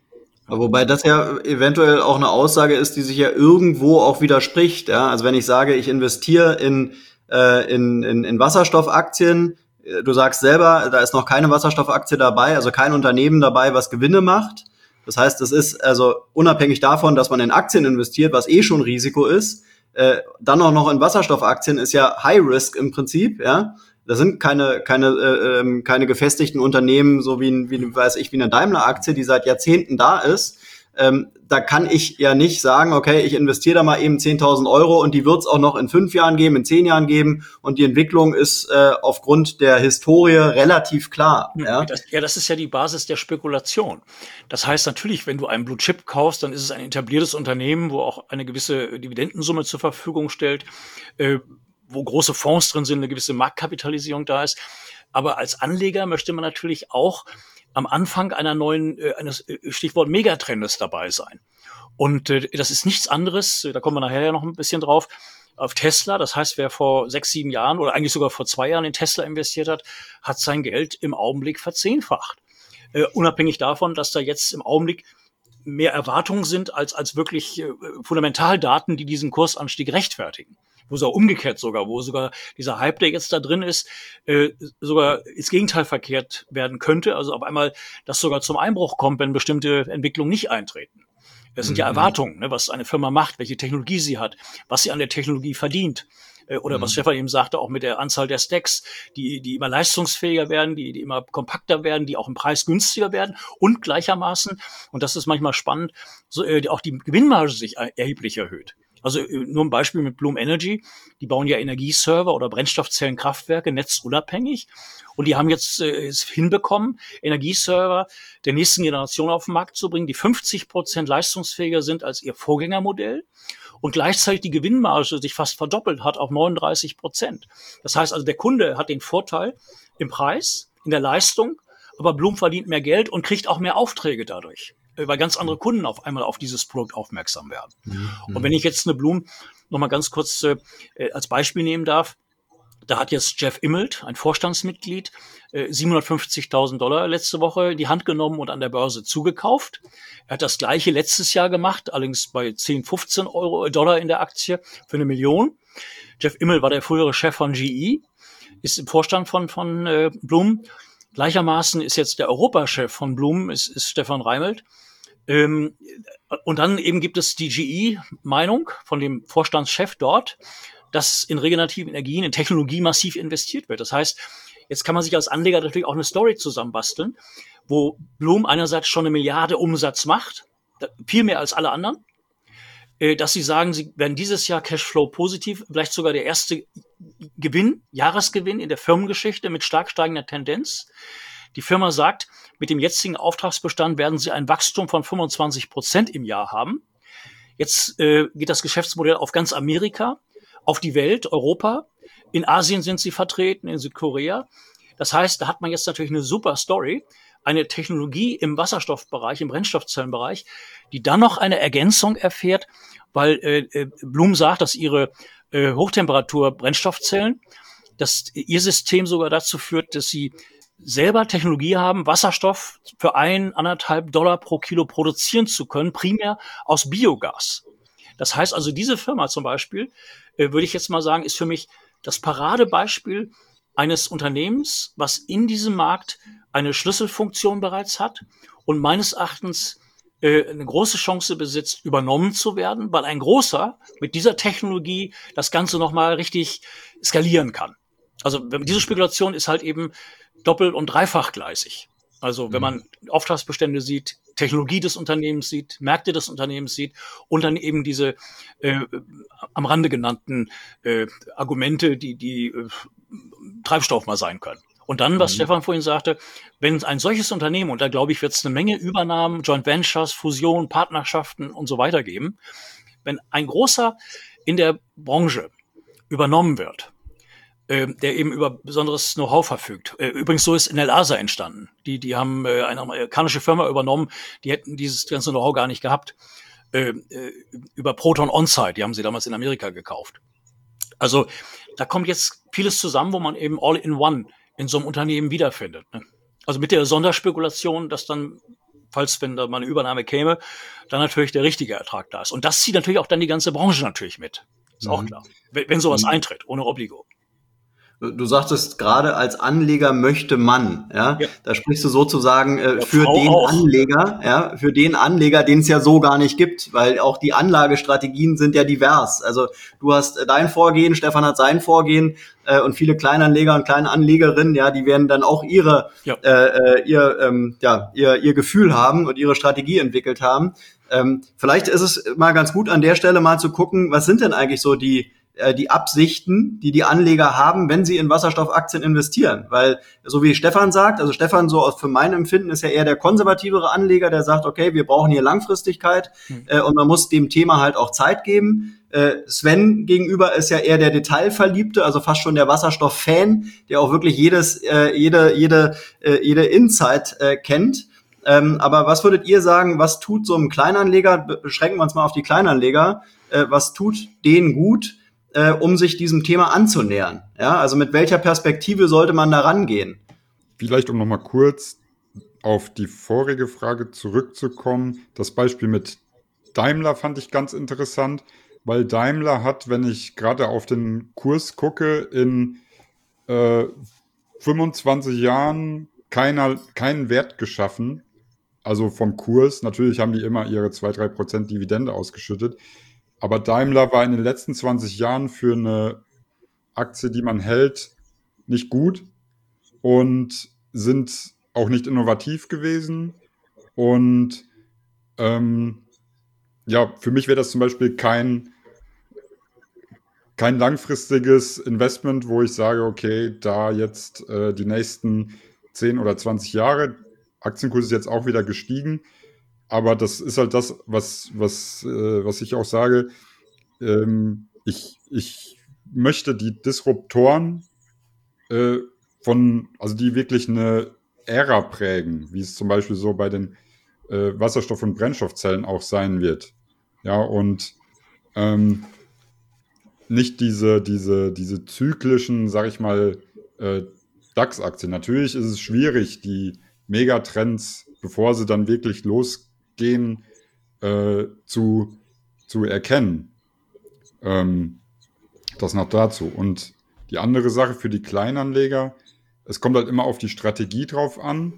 Wobei das ja eventuell auch eine Aussage ist, die sich ja irgendwo auch widerspricht. Ja? Also wenn ich sage, ich investiere in, äh, in, in, in Wasserstoffaktien, du sagst selber, da ist noch keine Wasserstoffaktie dabei, also kein Unternehmen dabei, was Gewinne macht. Das heißt, es ist also unabhängig davon, dass man in Aktien investiert, was eh schon Risiko ist, äh, dann auch noch in Wasserstoffaktien ist ja High Risk im Prinzip, ja. Das sind keine keine äh, keine gefestigten Unternehmen, so wie wie weiß ich wie eine Daimler-Aktie, die seit Jahrzehnten da ist. Ähm, da kann ich ja nicht sagen, okay, ich investiere da mal eben zehntausend Euro und die wird es auch noch in fünf Jahren geben, in zehn Jahren geben und die Entwicklung ist äh, aufgrund der Historie relativ klar. Ja? Das, ja, das ist ja die Basis der Spekulation. Das heißt natürlich, wenn du einen Blue Chip kaufst, dann ist es ein etabliertes Unternehmen, wo auch eine gewisse Dividendensumme zur Verfügung stellt, äh, wo große Fonds drin sind, eine gewisse Marktkapitalisierung da ist. Aber als Anleger möchte man natürlich auch am Anfang einer neuen, äh, eines Stichwort Megatrendes dabei sein. Und äh, das ist nichts anderes, da kommen wir nachher ja noch ein bisschen drauf, auf Tesla. Das heißt, wer vor sechs, sieben Jahren oder eigentlich sogar vor zwei Jahren in Tesla investiert hat, hat sein Geld im Augenblick verzehnfacht. Äh, unabhängig davon, dass da jetzt im Augenblick mehr Erwartungen sind als, als wirklich äh, Fundamentaldaten, die diesen Kursanstieg rechtfertigen. Wo es auch umgekehrt sogar, wo sogar dieser Hype, der jetzt da drin ist, äh, sogar ins Gegenteil verkehrt werden könnte. Also auf einmal, dass sogar zum Einbruch kommt, wenn bestimmte Entwicklungen nicht eintreten. Das sind mhm. ja Erwartungen, ne, was eine Firma macht, welche Technologie sie hat, was sie an der Technologie verdient. Äh, oder mhm. was Stefan eben sagte, auch mit der Anzahl der Stacks, die, die immer leistungsfähiger werden, die, die immer kompakter werden, die auch im Preis günstiger werden und gleichermaßen, und das ist manchmal spannend, so, äh, auch die Gewinnmarge sich erheblich erhöht. Also nur ein Beispiel mit Bloom Energy. Die bauen ja Energieserver oder Brennstoffzellenkraftwerke netzunabhängig. Und die haben jetzt äh, es hinbekommen, Energieserver der nächsten Generation auf den Markt zu bringen, die fünfzig Prozent leistungsfähiger sind als ihr Vorgängermodell. Und gleichzeitig die Gewinnmarge sich fast verdoppelt hat auf neununddreißig Prozent. Das heißt also, der Kunde hat den Vorteil im Preis, in der Leistung, aber Bloom verdient mehr Geld und kriegt auch mehr Aufträge dadurch, weil ganz andere Kunden auf einmal auf dieses Produkt aufmerksam werden. Mhm. Und wenn ich jetzt eine Bloom noch mal ganz kurz äh, als Beispiel nehmen darf, da hat jetzt Jeff Immelt, ein Vorstandsmitglied, äh, siebenhundertfünfzigtausend Dollar letzte Woche in die Hand genommen und an der Börse zugekauft. Er hat das Gleiche letztes Jahr gemacht, allerdings bei zehn, fünfzehn Euro, Dollar in der Aktie für eine Million. Jeff Immelt war der frühere Chef von G E, ist im Vorstand von, von äh, Bloom. Gleichermaßen ist jetzt der Europachef von Bloom, ist, ist Stefan Reimelt. Ähm, und dann eben gibt es die G E-Meinung von dem Vorstandschef dort, dass in regenerative Energien, in Technologie massiv investiert wird. Das heißt, jetzt kann man sich als Anleger natürlich auch eine Story zusammenbasteln, wo Bloom einerseits schon eine Milliarde Umsatz macht, viel mehr als alle anderen, dass sie sagen, sie werden dieses Jahr Cashflow positiv, vielleicht sogar der erste Gewinn, Jahresgewinn in der Firmengeschichte mit stark steigender Tendenz. Die Firma sagt, mit dem jetzigen Auftragsbestand werden sie ein Wachstum von fünfundzwanzig Prozent im Jahr haben. Jetzt äh, geht das Geschäftsmodell auf ganz Amerika, auf die Welt, Europa. In Asien sind sie vertreten, in Südkorea. Das heißt, da hat man jetzt natürlich eine super Story, eine Technologie im Wasserstoffbereich, im Brennstoffzellenbereich, die dann noch eine Ergänzung erfährt, weil äh, Bloom sagt, dass ihre äh, Hochtemperatur-Brennstoffzellen, dass ihr System sogar dazu führt, dass sie selber Technologie haben, Wasserstoff für ein, anderthalb Dollar pro Kilo produzieren zu können, primär aus Biogas. Das heißt also, diese Firma zum Beispiel, äh, würde ich jetzt mal sagen, ist für mich das Paradebeispiel eines Unternehmens, was in diesem Markt eine Schlüsselfunktion bereits hat und meines Erachtens äh, eine große Chance besitzt, übernommen zu werden, weil ein großer mit dieser Technologie das Ganze nochmal richtig skalieren kann. Also diese Spekulation ist halt eben doppelt- und dreifachgleisig. Also wenn man Auftragsbestände sieht, Technologie des Unternehmens sieht, Märkte des Unternehmens sieht und dann eben diese äh, am Rande genannten äh, Argumente, die die äh, Treibstoff mal sein können. Und dann, was mhm. Stefan vorhin sagte, wenn ein solches Unternehmen, und da glaube ich, wird es eine Menge Übernahmen, Joint Ventures, Fusionen, Partnerschaften und so weiter geben, wenn ein großer in der Branche übernommen wird, der eben über besonderes Know-how verfügt. Übrigens, so ist Nelasa entstanden. Die, die haben eine amerikanische Firma übernommen, die hätten dieses ganze Know-how gar nicht gehabt. Über Proton On-Site, die haben sie damals in Amerika gekauft. Also da kommt jetzt vieles zusammen, wo man eben All-in-One in so einem Unternehmen wiederfindet. Also mit der Sonderspekulation, dass dann, falls wenn da mal eine Übernahme käme, dann natürlich der richtige Ertrag da ist. Und das zieht natürlich auch dann die ganze Branche natürlich mit. Ist mhm. auch klar. Wenn sowas mhm. eintritt, ohne Obligo. Du sagtest gerade, als Anleger möchte man, ja, ja. Da sprichst du sozusagen äh, ja, für Frau den auch. Anleger, ja, für den Anleger, den es ja so gar nicht gibt, weil auch die Anlagestrategien sind ja divers. Also du hast dein Vorgehen, Stefan hat sein Vorgehen äh, und viele Kleinanleger und Kleinanlegerinnen, ja, die werden dann auch ihre, ja. äh, ihr, ähm, ja, ihr, ihr Gefühl haben und ihre Strategie entwickelt haben. Ähm, vielleicht ist es mal ganz gut an der Stelle mal zu gucken, was sind denn eigentlich so die die Absichten, die die Anleger haben, wenn sie in Wasserstoffaktien investieren. Weil, so wie Stefan sagt, also Stefan so aus für mein Empfinden ist ja eher der konservativere Anleger, der sagt, okay, wir brauchen hier Langfristigkeit mhm. äh, und man muss dem Thema halt auch Zeit geben. Äh, Sven gegenüber ist ja eher der Detailverliebte, also fast schon der Wasserstoff-Fan, der auch wirklich jedes, äh, jede, jede, äh, jede Insight äh, kennt. Ähm, aber was würdet ihr sagen, was tut so einem Kleinanleger, beschränken wir uns mal auf die Kleinanleger, äh, was tut denen gut, Äh, um sich diesem Thema anzunähern? Ja, also mit welcher Perspektive sollte man da rangehen? Vielleicht, um nochmal kurz auf die vorige Frage zurückzukommen. Das Beispiel mit Daimler fand ich ganz interessant, weil Daimler hat, wenn ich gerade auf den Kurs gucke, in äh, fünfundzwanzig Jahren keiner, keinen Wert geschaffen. Also vom Kurs. Natürlich haben die immer ihre zwei bis drei Prozent Dividende ausgeschüttet. Aber Daimler war in den letzten zwanzig Jahren für eine Aktie, die man hält, nicht gut und sind auch nicht innovativ gewesen. Und ähm, ja, für mich wäre das zum Beispiel kein, kein langfristiges Investment, wo ich sage, okay, da jetzt äh, die nächsten zehn oder zwanzig Jahre, Aktienkurs ist jetzt auch wieder gestiegen, aber das ist halt das, was, was, äh, was ich auch sage. Ähm, ich, ich möchte die Disruptoren äh, von, also die wirklich eine Ära prägen, wie es zum Beispiel so bei den äh, Wasserstoff- und Brennstoffzellen auch sein wird. Ja, und ähm, nicht diese, diese, diese zyklischen, sag ich mal, äh, DAX-Aktien. Natürlich ist es schwierig, die Megatrends, bevor sie dann wirklich losgehen, äh, zu, zu erkennen. Ähm, das noch dazu. Und die andere Sache für die Kleinanleger, es kommt halt immer auf die Strategie drauf an.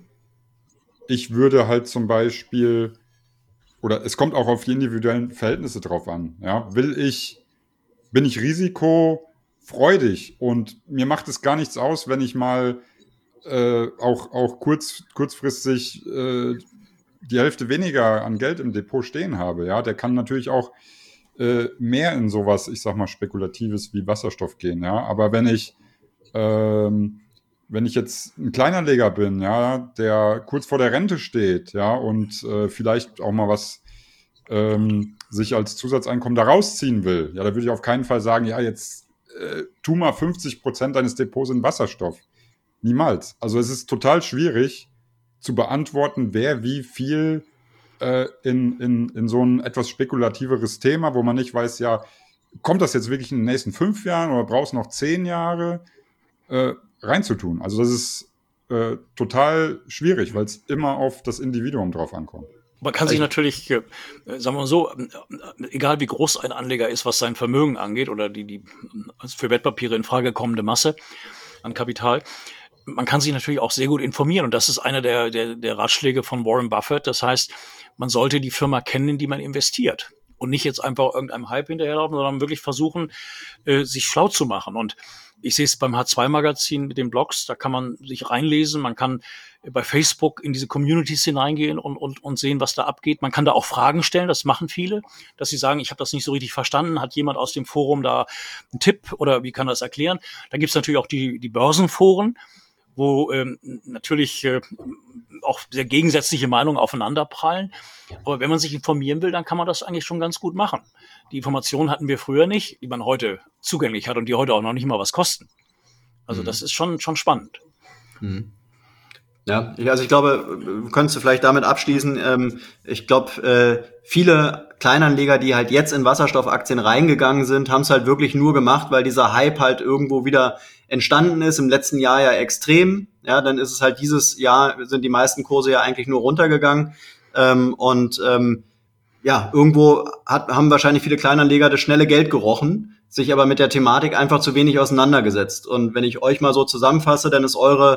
Ich würde halt zum Beispiel, oder es kommt auch auf die individuellen Verhältnisse drauf an. Ja, will ich, bin ich risikofreudig und mir macht es gar nichts aus, wenn ich mal äh, auch, auch kurz, kurzfristig äh, die Hälfte weniger an Geld im Depot stehen habe. Ja, der kann natürlich auch äh, mehr in sowas, ich sag mal, Spekulatives wie Wasserstoff gehen. Ja, aber wenn ich ähm, wenn ich jetzt ein Kleinanleger bin, ja, der kurz vor der Rente steht, ja, und äh, vielleicht auch mal was ähm, sich als Zusatzeinkommen da rausziehen will, ja, da würde ich auf keinen Fall sagen, ja, jetzt äh, tu mal fünfzig Prozent deines Depots in Wasserstoff. Niemals. Also es ist total schwierig zu beantworten, wer wie viel äh, in, in, in so ein etwas spekulativeres Thema, wo man nicht weiß, ja, kommt das jetzt wirklich in den nächsten fünf Jahren oder brauchst du noch zehn Jahre, äh, reinzutun. Also das ist äh, total schwierig, weil es immer auf das Individuum drauf ankommt. Man kann sich natürlich, äh, sagen wir mal so, äh, egal wie groß ein Anleger ist, was sein Vermögen angeht oder die, die für Wertpapiere in Frage kommende Masse, an Kapital. Man kann sich natürlich auch sehr gut informieren und das ist einer der, der, der Ratschläge von Warren Buffett. Das heißt, man sollte die Firma kennen, in die man investiert und nicht jetzt einfach irgendeinem Hype hinterherlaufen, sondern wirklich versuchen, äh, sich schlau zu machen. Und ich sehe es beim H zwei Magazin mit den Blogs, da kann man sich reinlesen, man kann bei Facebook in diese Communities hineingehen und, und, und sehen, was da abgeht. Man kann da auch Fragen stellen, das machen viele, dass sie sagen, ich habe das nicht so richtig verstanden, hat jemand aus dem Forum da einen Tipp oder wie kann das erklären? Dann gibt es natürlich auch die, die Börsenforen, wo ähm, natürlich äh, auch sehr gegensätzliche Meinungen aufeinanderprallen. Aber wenn man sich informieren will, dann kann man das eigentlich schon ganz gut machen. Die Informationen hatten wir früher nicht, die man heute zugänglich hat und die heute auch noch nicht mal was kosten. Also mhm. das ist schon, schon spannend. Mhm. Ja, ich, also ich glaube, könntest du vielleicht damit abschließen, ähm, ich glaube, äh, viele Kleinanleger, die halt jetzt in Wasserstoffaktien reingegangen sind, haben es halt wirklich nur gemacht, weil dieser Hype halt irgendwo wieder entstanden ist, im letzten Jahr ja extrem, ja, dann ist es halt dieses Jahr, sind die meisten Kurse ja eigentlich nur runtergegangen, ähm, und ähm, ja, irgendwo hat, haben wahrscheinlich viele Kleinanleger das schnelle Geld gerochen, sich aber mit der Thematik einfach zu wenig auseinandergesetzt. Und wenn ich euch mal so zusammenfasse, dann ist eure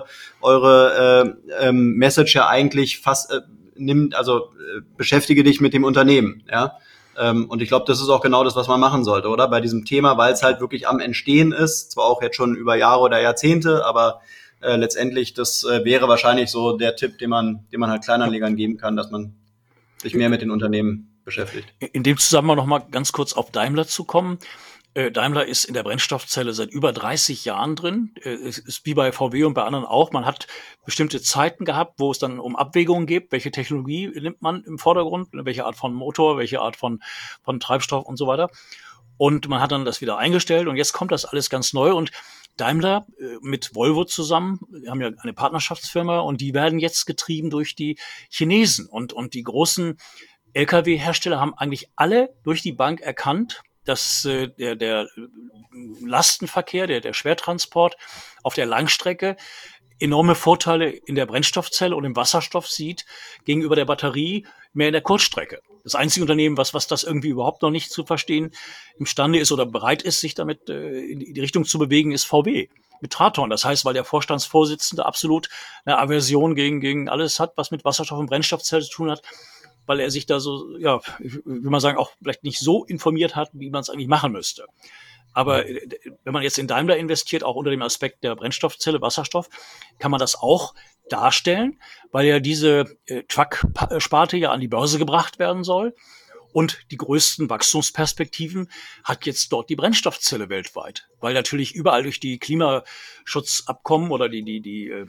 eure äh, ähm, Message ja eigentlich fast äh, nimmt, also äh, beschäftige dich mit dem Unternehmen, ja. Ähm, und ich glaube, das ist auch genau das, was man machen sollte, oder? Bei diesem Thema, weil es halt wirklich am Entstehen ist, zwar auch jetzt schon über Jahre oder Jahrzehnte, aber äh, letztendlich das äh, wäre wahrscheinlich so der Tipp, den man, den man halt Kleinanlegern geben kann, dass man sich mehr mit den Unternehmen beschäftigt. In dem Zusammenhang noch mal ganz kurz auf Daimler zu kommen. Äh, Daimler ist in der Brennstoffzelle seit über dreißig Jahren drin. Äh, es ist wie bei V W und bei anderen auch. Man hat bestimmte Zeiten gehabt, wo es dann um Abwägungen geht. Welche Technologie nimmt man im Vordergrund? Welche Art von Motor? Welche Art von, von Treibstoff und so weiter? Und man hat dann das wieder eingestellt und jetzt kommt das alles ganz neu und Daimler äh, mit Volvo zusammen, wir haben ja eine Partnerschaftsfirma und die werden jetzt getrieben durch die Chinesen und, und die großen L K W-Hersteller haben eigentlich alle durch die Bank erkannt, dass äh, der, der Lastenverkehr, der, der Schwertransport auf der Langstrecke enorme Vorteile in der Brennstoffzelle und im Wasserstoff sieht gegenüber der Batterie mehr in der Kurzstrecke. Das einzige Unternehmen, was, was das irgendwie überhaupt noch nicht zu verstehen imstande ist oder bereit ist, sich damit äh, in die Richtung zu bewegen, ist V W mit Traton. Das heißt, weil der Vorstandsvorsitzende absolut eine Aversion gegen, gegen alles hat, was mit Wasserstoff und Brennstoffzelle zu tun hat, weil er sich da so, ja, ich will mal sagen, auch vielleicht nicht so informiert hat, wie man es eigentlich machen müsste. Aber wenn man jetzt in Daimler investiert, auch unter dem Aspekt der Brennstoffzelle, Wasserstoff, kann man das auch darstellen, weil ja diese äh, Truck-Sparte ja an die Börse gebracht werden soll. Und die größten Wachstumsperspektiven hat jetzt dort die Brennstoffzelle weltweit, weil natürlich überall durch die Klimaschutzabkommen oder die, die, die äh,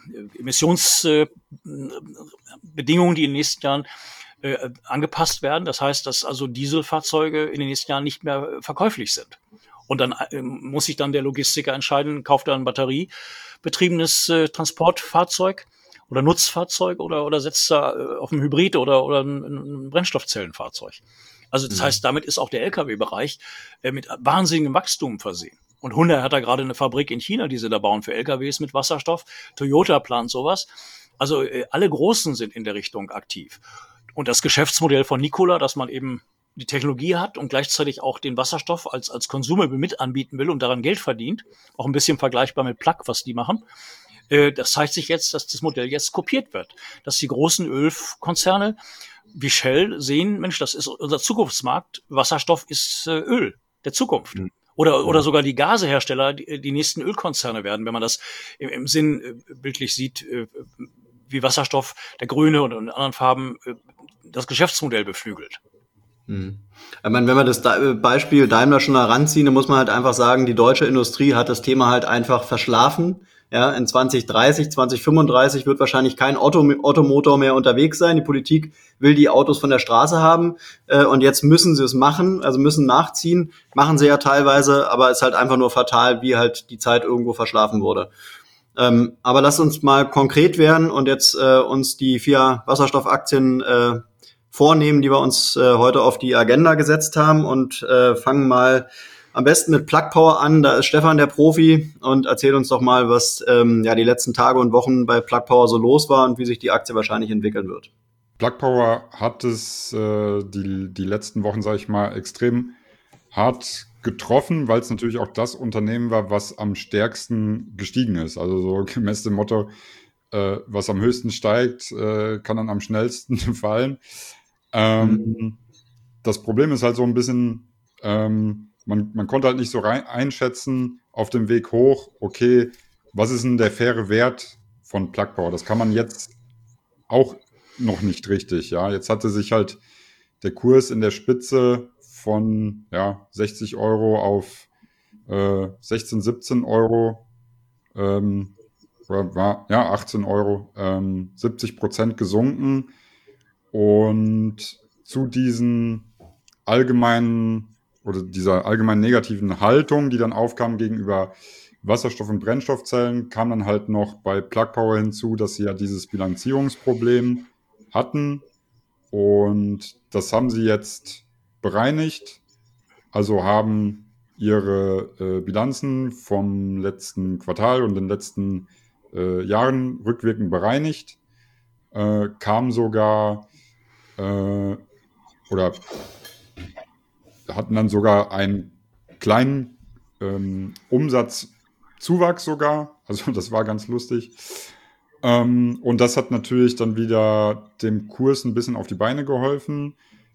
Emissionsbedingungen, äh, die in den nächsten Jahren äh, angepasst werden. Das heißt, dass also Dieselfahrzeuge in den nächsten Jahren nicht mehr verkäuflich sind. Und dann äh, muss sich dann der Logistiker entscheiden, kauft er ein batteriebetriebenes äh, Transportfahrzeug oder Nutzfahrzeug oder, oder setzt er äh, auf ein Hybrid oder, oder ein, ein Brennstoffzellenfahrzeug. Also das mhm. heißt, damit ist auch der L K W-Bereich äh, mit wahnsinnigem Wachstum versehen. Und Hyundai hat da gerade eine Fabrik in China, die sie da bauen für L K Ws mit Wasserstoff. Toyota plant sowas. Also äh, alle Großen sind in der Richtung aktiv. Und das Geschäftsmodell von Nikola, dass man eben die Technologie hat und gleichzeitig auch den Wasserstoff als, als Consumable mit anbieten will und daran Geld verdient, auch ein bisschen vergleichbar mit Plug, was die machen, äh, das zeigt sich jetzt, dass das Modell jetzt kopiert wird. Dass die großen Ölkonzerne wie Shell sehen, Mensch, das ist unser Zukunftsmarkt, Wasserstoff ist äh, Öl der Zukunft. Mhm. Oder, oder sogar die Gasehersteller, die, die nächsten Ölkonzerne werden, wenn man das im, im Sinn äh, bildlich sieht, äh, wie Wasserstoff, der grüne und in anderen Farben äh, das Geschäftsmodell beflügelt. Hm. Ich meine, wenn wir das Beispiel Daimler schon heranziehen, dann muss man halt einfach sagen, die deutsche Industrie hat das Thema halt einfach verschlafen. Ja, in zwanzig dreißig, zwanzig fünfunddreißig wird wahrscheinlich kein Otto, Ottomotor mehr unterwegs sein. Die Politik will die Autos von der Straße haben, äh, und jetzt müssen sie es machen, also müssen nachziehen. Machen sie ja teilweise, aber ist halt einfach nur fatal, wie halt die Zeit irgendwo verschlafen wurde. Ähm, aber lasst uns mal konkret werden und jetzt äh, uns die vier Wasserstoffaktien äh, vornehmen, die wir uns äh, heute auf die Agenda gesetzt haben und äh, fangen mal am besten mit Plug Power an. Da ist Stefan der Profi und erzählt uns doch mal, was ähm, ja die letzten Tage und Wochen bei Plug Power so los war und wie sich die Aktie wahrscheinlich entwickeln wird. Plug Power hat es äh, die, die letzten Wochen, sage ich mal, extrem hart getroffen, weil es natürlich auch das Unternehmen war, was am stärksten gestiegen ist. Also so gemäß dem Motto, äh, was am höchsten steigt, äh, kann dann am schnellsten fallen. Ähm, Mhm. Das Problem ist halt so ein bisschen, ähm, man, man konnte halt nicht so rein, einschätzen auf dem Weg hoch, okay, was ist denn der faire Wert von Plug Power? Das kann man jetzt auch noch nicht richtig, ja. Jetzt hatte sich halt der Kurs in der Spitze von ja, sechzig Euro auf äh, sechzehn, siebzehn Euro, ähm, oder war, ja, achtzehn Euro, ähm, siebzig Prozent gesunken. Und zu diesen allgemeinen oder dieser allgemein negativen Haltung, die dann aufkam gegenüber Wasserstoff- und Brennstoffzellen, kam dann halt noch bei Plug Power hinzu, dass sie ja dieses Bilanzierungsproblem hatten. Und das haben sie jetzt bereinigt. Also haben ihre äh, Bilanzen vom letzten Quartal und den letzten äh, Jahren rückwirkend bereinigt, äh, kam sogar äh, oder hatten dann sogar einen kleinen ähm, Umsatzzuwachs sogar. Also das war ganz lustig. Ähm, und das hat natürlich dann wieder dem Kurs ein bisschen auf die Beine geholfen.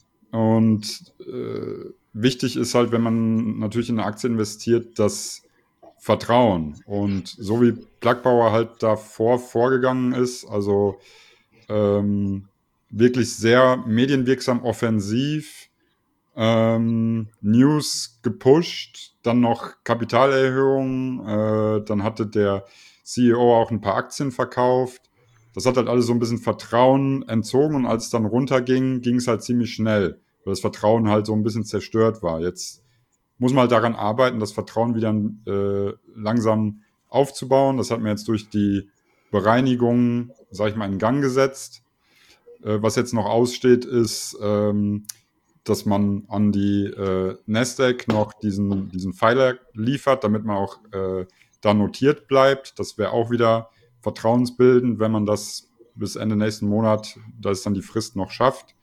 Und äh, wichtig ist halt, wenn man natürlich in eine Aktie investiert, das Vertrauen. Und so wie Plug Power halt davor vorgegangen ist, also ähm, wirklich sehr medienwirksam offensiv, ähm, News gepusht, dann noch Kapitalerhöhung, äh, dann hatte der C E O auch ein paar Aktien verkauft. Das hat halt alles so ein bisschen Vertrauen entzogen und als es dann runterging, ging es halt ziemlich schnell, weil das Vertrauen halt so ein bisschen zerstört war. Jetzt muss man halt daran arbeiten, das Vertrauen wieder äh, langsam aufzubauen. Das hat man jetzt durch die Bereinigung, sag ich mal, in Gang gesetzt. Äh, was jetzt noch aussteht, ist, ähm, dass man an die äh, Nasdaq noch diesen, diesen Pfeiler liefert, damit man auch äh, da notiert bleibt. Das wäre auch wieder vertrauensbildend, wenn man das bis Ende nächsten Monat, da ist dann die Frist, noch schafft.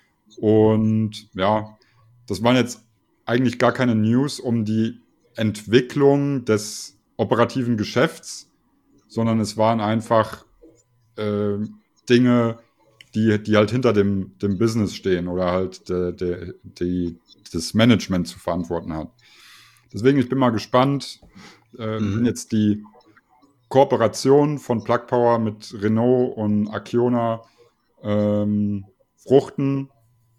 Und ja, das waren jetzt eigentlich gar keine News um die Entwicklung des operativen Geschäfts, sondern es waren einfach äh, Dinge, die, die halt hinter dem, dem Business stehen oder halt de, de, de, das Management zu verantworten hat. Deswegen, ich bin mal gespannt, äh, wenn Mhm. jetzt die Kooperation von Plug Power mit Renault und Acciona ähm, fruchten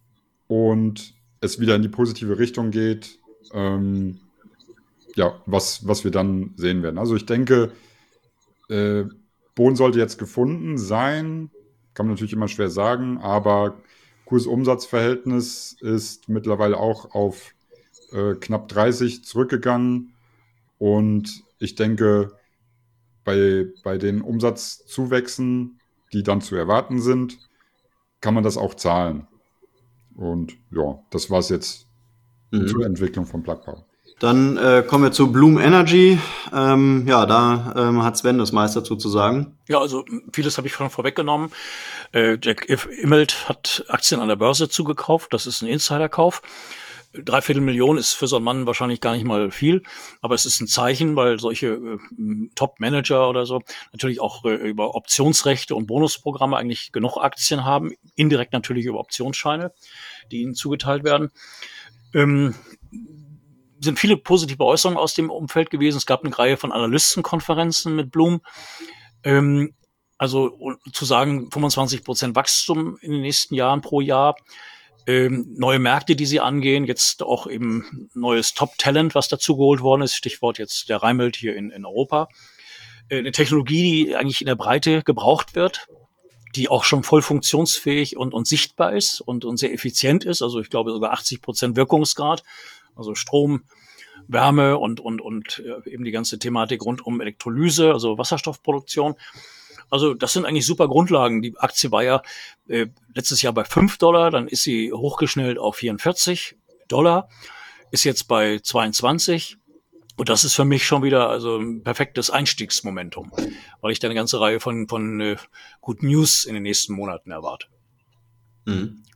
und es wieder in die positive Richtung geht, ähm, ja, was, was wir dann sehen werden. Also ich denke, äh, Boden sollte jetzt gefunden sein. Kann man natürlich immer schwer sagen, aber Kurs-Umsatz-Verhältnis ist mittlerweile auch auf äh, knapp dreißig zurückgegangen. Und ich denke, bei, bei den Umsatzzuwächsen, die dann zu erwarten sind, kann man das auch zahlen. Und ja, das war es jetzt zur Mhm. Entwicklung von Plug Power. Dann äh, kommen wir zu Bloom Energy. Ähm, ja, da ähm, hat Sven das meiste dazu zu sagen. Ja, also vieles habe ich schon vorweggenommen. Äh, Jack Immelt hat Aktien an der Börse zugekauft. Das ist ein Insiderkauf. Dreiviertel Million ist für so einen Mann wahrscheinlich gar nicht mal viel, aber es ist ein Zeichen, weil solche äh, Top-Manager oder so natürlich auch äh, über Optionsrechte und Bonusprogramme eigentlich genug Aktien haben, indirekt natürlich über Optionsscheine, die ihnen zugeteilt werden. Ähm, sind viele positive Äußerungen aus dem Umfeld gewesen. Es gab eine Reihe von Analystenkonferenzen mit Bloom. Ähm, also zu sagen, fünfundzwanzig Prozent Wachstum in den nächsten Jahren pro Jahr, ähm, neue Märkte, die sie angehen, jetzt auch eben neues Top-Talent, was dazu geholt worden ist, Stichwort jetzt der Rheinmetall hier in, in Europa. Äh, eine Technologie, die eigentlich in der Breite gebraucht wird, die auch schon voll funktionsfähig und, und sichtbar ist und, und sehr effizient ist. Also ich glaube sogar achtzig Prozent Wirkungsgrad, also Strom, Wärme und, und, und eben die ganze Thematik rund um Elektrolyse, also Wasserstoffproduktion. Also das sind eigentlich super Grundlagen. Die Aktie war ja äh, letztes Jahr bei fünf Dollar, dann ist sie hochgeschnellt auf vierundvierzig Dollar, ist jetzt bei zweiundzwanzig. Und das ist für mich schon wieder also ein perfektes Einstiegsmomentum, weil ich da eine ganze Reihe von, von äh, guten News in den nächsten Monaten erwarte. Mhm.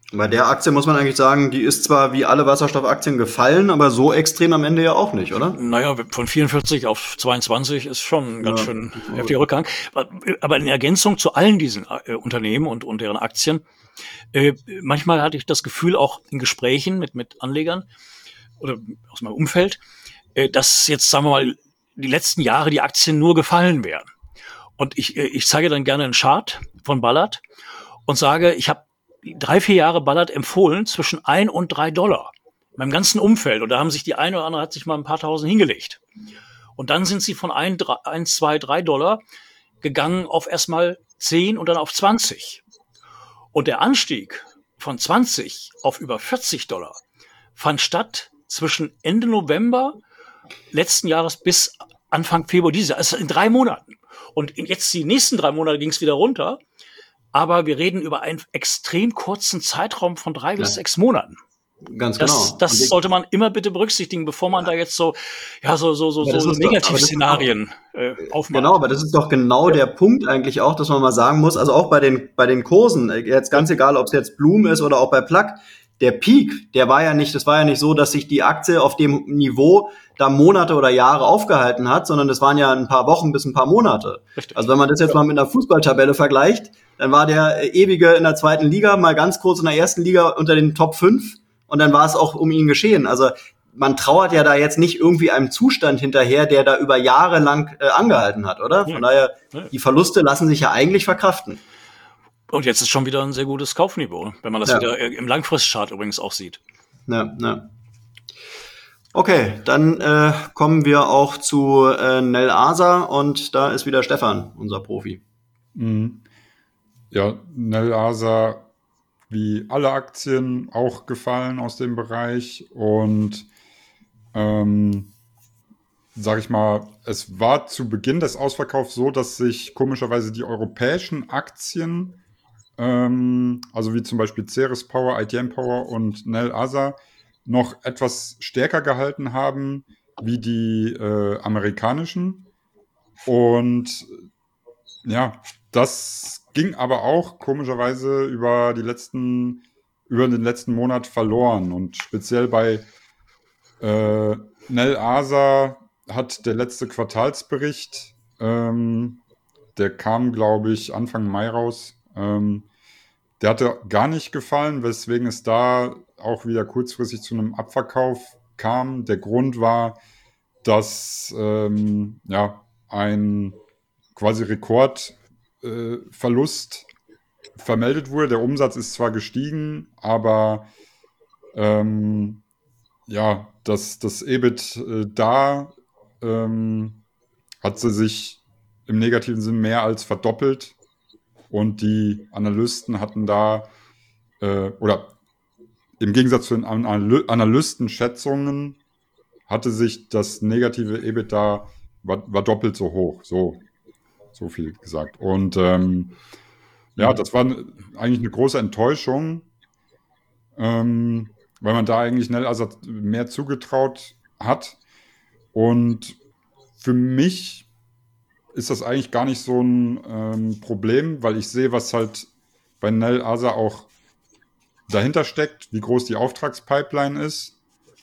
Bei der Aktie muss man eigentlich sagen, die ist zwar wie alle Wasserstoffaktien gefallen, aber so extrem am Ende ja auch nicht, oder? Naja, von vierundvierzig auf zweiundzwanzig ist schon ein ganz Ja. schön heftiger Rückgang. Aber in Ergänzung zu allen diesen äh, Unternehmen und, und deren Aktien, äh, manchmal hatte ich das Gefühl, auch in Gesprächen mit, mit Anlegern oder aus meinem Umfeld, äh, dass jetzt, sagen wir mal, die letzten Jahre die Aktien nur gefallen wären. Und ich, äh, ich zeige dann gerne einen Chart von Ballard und sage, ich habe drei, vier Jahre Ballard empfohlen zwischen ein und drei Dollar. In meinem ganzen Umfeld. Und da haben sich die eine oder andere hat sich mal ein paar tausend hingelegt. Und dann sind sie von ein, zwei, drei Dollar gegangen auf erstmal zehn und dann auf zwanzig. Und der Anstieg von zwanzig auf über vierzig Dollar fand statt zwischen Ende November letzten Jahres bis Anfang Februar dieses Jahres, also in drei Monaten. Und jetzt die nächsten drei Monate ging es wieder runter. Aber wir reden über einen extrem kurzen Zeitraum von drei ja. bis sechs Monaten. Ganz das, genau. Das ich, sollte man immer bitte berücksichtigen, bevor man ja. da jetzt so, ja, so, so, so, so Negativszenarien äh, aufmacht. Genau, aber das ist doch genau ja. der Punkt eigentlich auch, dass man mal sagen muss, also auch bei den, bei den Kursen, jetzt ganz egal, ob es jetzt Bloom ist oder auch bei Plug, der Peak, der war ja nicht, das war ja nicht so, dass sich die Aktie auf dem Niveau da Monate oder Jahre aufgehalten hat, sondern das waren ja ein paar Wochen bis ein paar Monate. Richtig. Also wenn man das jetzt ja. mal mit einer Fußballtabelle vergleicht, dann war der ewige in der zweiten Liga mal ganz kurz in der ersten Liga unter den Top fünf und dann war es auch um ihn geschehen. Also man trauert ja da jetzt nicht irgendwie einem Zustand hinterher, der da über Jahre lang äh, angehalten hat, oder? Von ja. daher, ja. die Verluste lassen sich ja eigentlich verkraften. Und jetzt ist schon wieder ein sehr gutes Kaufniveau, wenn man das ja. wieder im Langfristchart übrigens auch sieht. Ja, ja. Okay, dann äh, kommen wir auch zu äh, Nel Asa und da ist wieder Stefan, unser Profi. Mhm. Ja, Nel Asa, wie alle Aktien, auch gefallen aus dem Bereich und ähm, sag ich mal, es war zu Beginn des Ausverkaufs so, dass sich komischerweise die europäischen Aktien, ähm, also wie zum Beispiel Ceres Power, I T M Power und Nel Asa, noch etwas stärker gehalten haben wie die äh, amerikanischen. Und ja, das ging aber auch komischerweise über die letzten, über den letzten Monat verloren. Und speziell bei äh, Nel Asa hat der letzte Quartalsbericht, ähm, der kam, glaube ich, Anfang Mai raus. Ähm, der hatte gar nicht gefallen, weswegen es da auch wieder kurzfristig zu einem Abverkauf kam. Der Grund war, dass ähm, ja, ein quasi Rekordverlust äh, vermeldet wurde. Der Umsatz ist zwar gestiegen, aber ähm, ja, das, das E B I T äh, da ähm, hat sie sich im negativen Sinn mehr als verdoppelt und die Analysten hatten da äh, oder im Gegensatz zu den Analystenschätzungen hatte sich das negative E B I T da war, war doppelt so hoch, so, so viel gesagt. Und ähm, ja, das war eigentlich eine große Enttäuschung, ähm, weil man da eigentlich Nel Asa mehr zugetraut hat. Und für mich ist das eigentlich gar nicht so ein ähm, Problem, weil ich sehe, was halt bei Nel Asa auch dahinter steckt, wie groß die Auftragspipeline ist.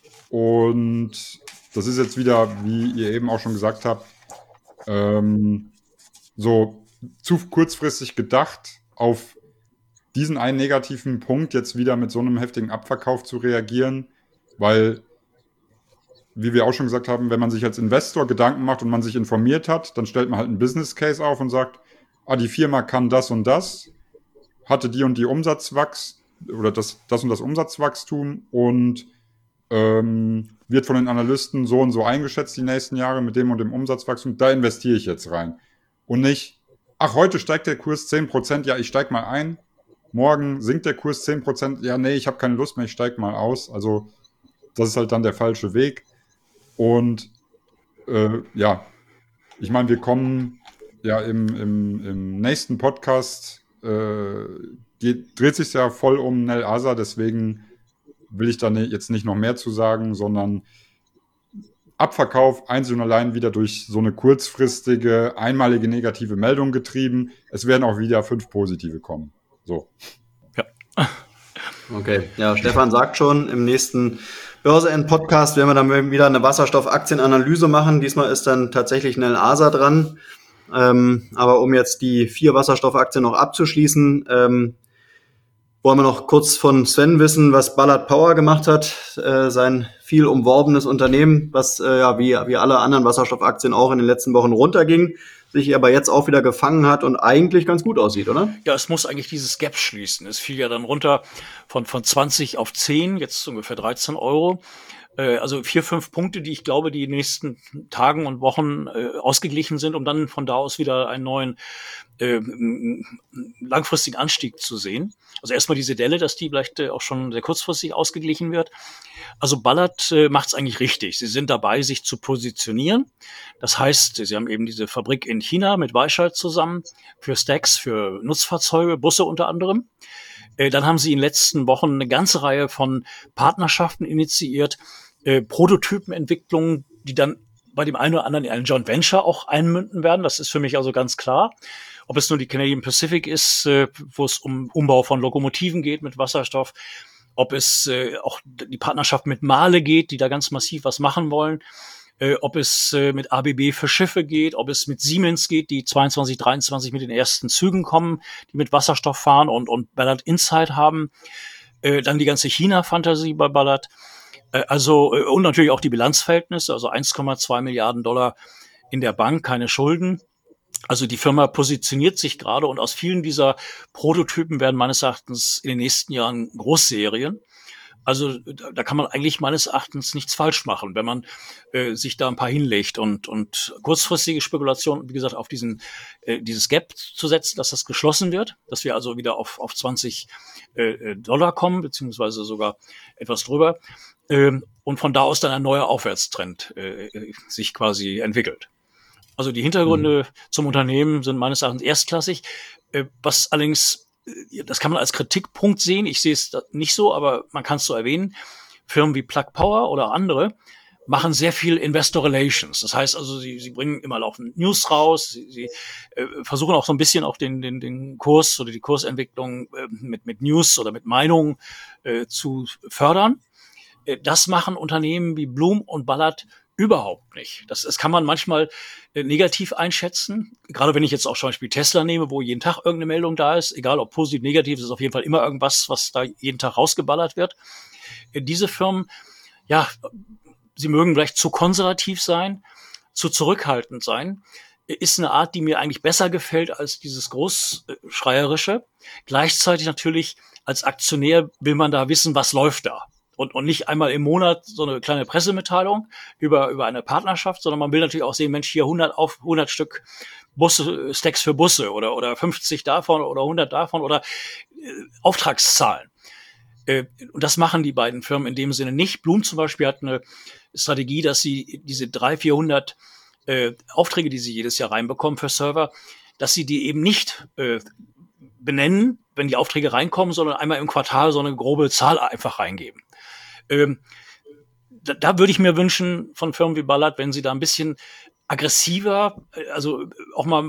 Und das ist jetzt wieder, wie ihr eben auch schon gesagt habt, ähm, so zu kurzfristig gedacht, auf diesen einen negativen Punkt jetzt wieder mit so einem heftigen Abverkauf zu reagieren, weil, wie wir auch schon gesagt haben, wenn man sich als Investor Gedanken macht und man sich informiert hat, dann stellt man halt einen Business Case auf und sagt, ah, die Firma kann das und das, hatte die und die Umsatzwachs oder das, das und das Umsatzwachstum und ähm, wird von den Analysten so und so eingeschätzt die nächsten Jahre mit dem und dem Umsatzwachstum, da investiere ich jetzt rein. Und nicht, ach, heute steigt der Kurs zehn Prozent, ja, ich steige mal ein. Morgen sinkt der Kurs zehn Prozent, ja, nee, ich habe keine Lust mehr, ich steige mal aus. Also das ist halt dann der falsche Weg. Und äh, ja, ich meine, wir kommen ja im, im, im nächsten Podcast, äh, geht, dreht sich ja voll um Nel Asa, deswegen will ich da ne, jetzt nicht noch mehr zu sagen, sondern Abverkauf einzig und allein wieder durch so eine kurzfristige, einmalige negative Meldung getrieben. Es werden auch wieder fünf positive kommen. So. Ja. Okay, ja, Stefan sagt schon, im nächsten Börse-End-Podcast werden wir dann wieder eine Wasserstoffaktienanalyse machen. Diesmal ist dann tatsächlich Nel Asa dran. Ähm, aber um jetzt die vier Wasserstoffaktien noch abzuschließen, ähm, wollen wir noch kurz von Sven wissen, was Ballard Power gemacht hat, äh, sein viel umworbenes Unternehmen, was äh, ja wie, wie alle anderen Wasserstoffaktien auch in den letzten Wochen runterging, sich aber jetzt auch wieder gefangen hat und eigentlich ganz gut aussieht, oder? Ja, es muss eigentlich dieses Gap schließen. Es fiel ja dann runter von, von zwanzig auf zehn, jetzt ungefähr dreizehn Euro. Äh, also vier, fünf Punkte, die ich glaube, die in den nächsten Tagen und Wochen äh, ausgeglichen sind, um dann von da aus wieder einen neuen äh, langfristigen Anstieg zu sehen. Also erstmal diese Delle, dass die vielleicht äh, auch schon sehr kurzfristig ausgeglichen wird. Also Ballard äh, macht es eigentlich richtig. Sie sind dabei, sich zu positionieren. Das heißt, sie haben eben diese Fabrik in China mit Weichert zusammen für Stacks, für Nutzfahrzeuge, Busse unter anderem. Äh, dann haben sie in den letzten Wochen eine ganze Reihe von Partnerschaften initiiert, äh, Prototypenentwicklungen, die dann bei dem einen oder anderen in einen Joint Venture auch einmünden werden. Das ist für mich also ganz klar. Ob es nur die Canadian Pacific ist, äh, wo es um Umbau von Lokomotiven geht mit Wasserstoff, ob es äh, auch die Partnerschaft mit Mahle geht, die da ganz massiv was machen wollen, äh, ob es äh, mit A B B für Schiffe geht, ob es mit Siemens geht, die zweiundzwanzig, dreiundzwanzig mit den ersten Zügen kommen, die mit Wasserstoff fahren und, und Ballard Insight haben. Äh, dann die ganze China-Fantasie bei Ballard. Äh, also, äh, und natürlich auch die Bilanzverhältnisse, also eins Komma zwei Milliarden Dollar in der Bank, keine Schulden. Also die Firma positioniert sich gerade und aus vielen dieser Prototypen werden meines Erachtens in den nächsten Jahren Großserien. Also da kann man eigentlich meines Erachtens nichts falsch machen, wenn man äh, sich da ein paar hinlegt und und kurzfristige Spekulationen, wie gesagt, auf diesen äh, dieses Gap zu setzen, dass das geschlossen wird, dass wir also wieder auf auf zwanzig äh, Dollar kommen, beziehungsweise sogar etwas drüber, ähm, und von da aus dann ein neuer Aufwärtstrend äh, sich quasi entwickelt. Also die Hintergründe mhm. zum Unternehmen sind meines Erachtens erstklassig, äh, was allerdings, äh, das kann man als Kritikpunkt sehen, ich sehe es nicht so, aber man kann es so erwähnen, Firmen wie Plug Power oder andere machen sehr viel Investor Relations. Das heißt also, sie, sie bringen immer laufend News raus, sie, sie äh, versuchen auch so ein bisschen auch den, den, den Kurs oder die Kursentwicklung äh, mit, mit News oder mit Meinungen äh, zu fördern. Äh, das machen Unternehmen wie Bloom und Ballard überhaupt nicht. Das, das kann man manchmal äh, negativ einschätzen. Gerade wenn ich jetzt auch zum Beispiel Tesla nehme, wo jeden Tag irgendeine Meldung da ist, egal ob positiv, negativ, ist auf jeden Fall immer irgendwas, was da jeden Tag rausgeballert wird. Äh, diese Firmen, ja, sie mögen vielleicht zu konservativ sein, zu zurückhaltend sein, äh, ist eine Art, die mir eigentlich besser gefällt als dieses Großschreierische. Gleichzeitig natürlich als Aktionär will man da wissen, was läuft da. Und, und nicht einmal im Monat so eine kleine Pressemitteilung über, über eine Partnerschaft, sondern man will natürlich auch sehen, Mensch, hier hundert auf hundert Stück Busse, Stacks für Busse oder, oder fünfzig davon oder hundert davon oder äh, Auftragszahlen. Äh, und das machen die beiden Firmen in dem Sinne nicht. Bloom zum Beispiel hat eine Strategie, dass sie diese dreihundert, vierhundert äh, Aufträge, die sie jedes Jahr reinbekommen für Server, dass sie die eben nicht äh, benennen, wenn die Aufträge reinkommen, sondern einmal im Quartal so eine grobe Zahl einfach reingeben. Ähm, da, da würde ich mir wünschen von Firmen wie Ballard, wenn sie da ein bisschen aggressiver, also auch mal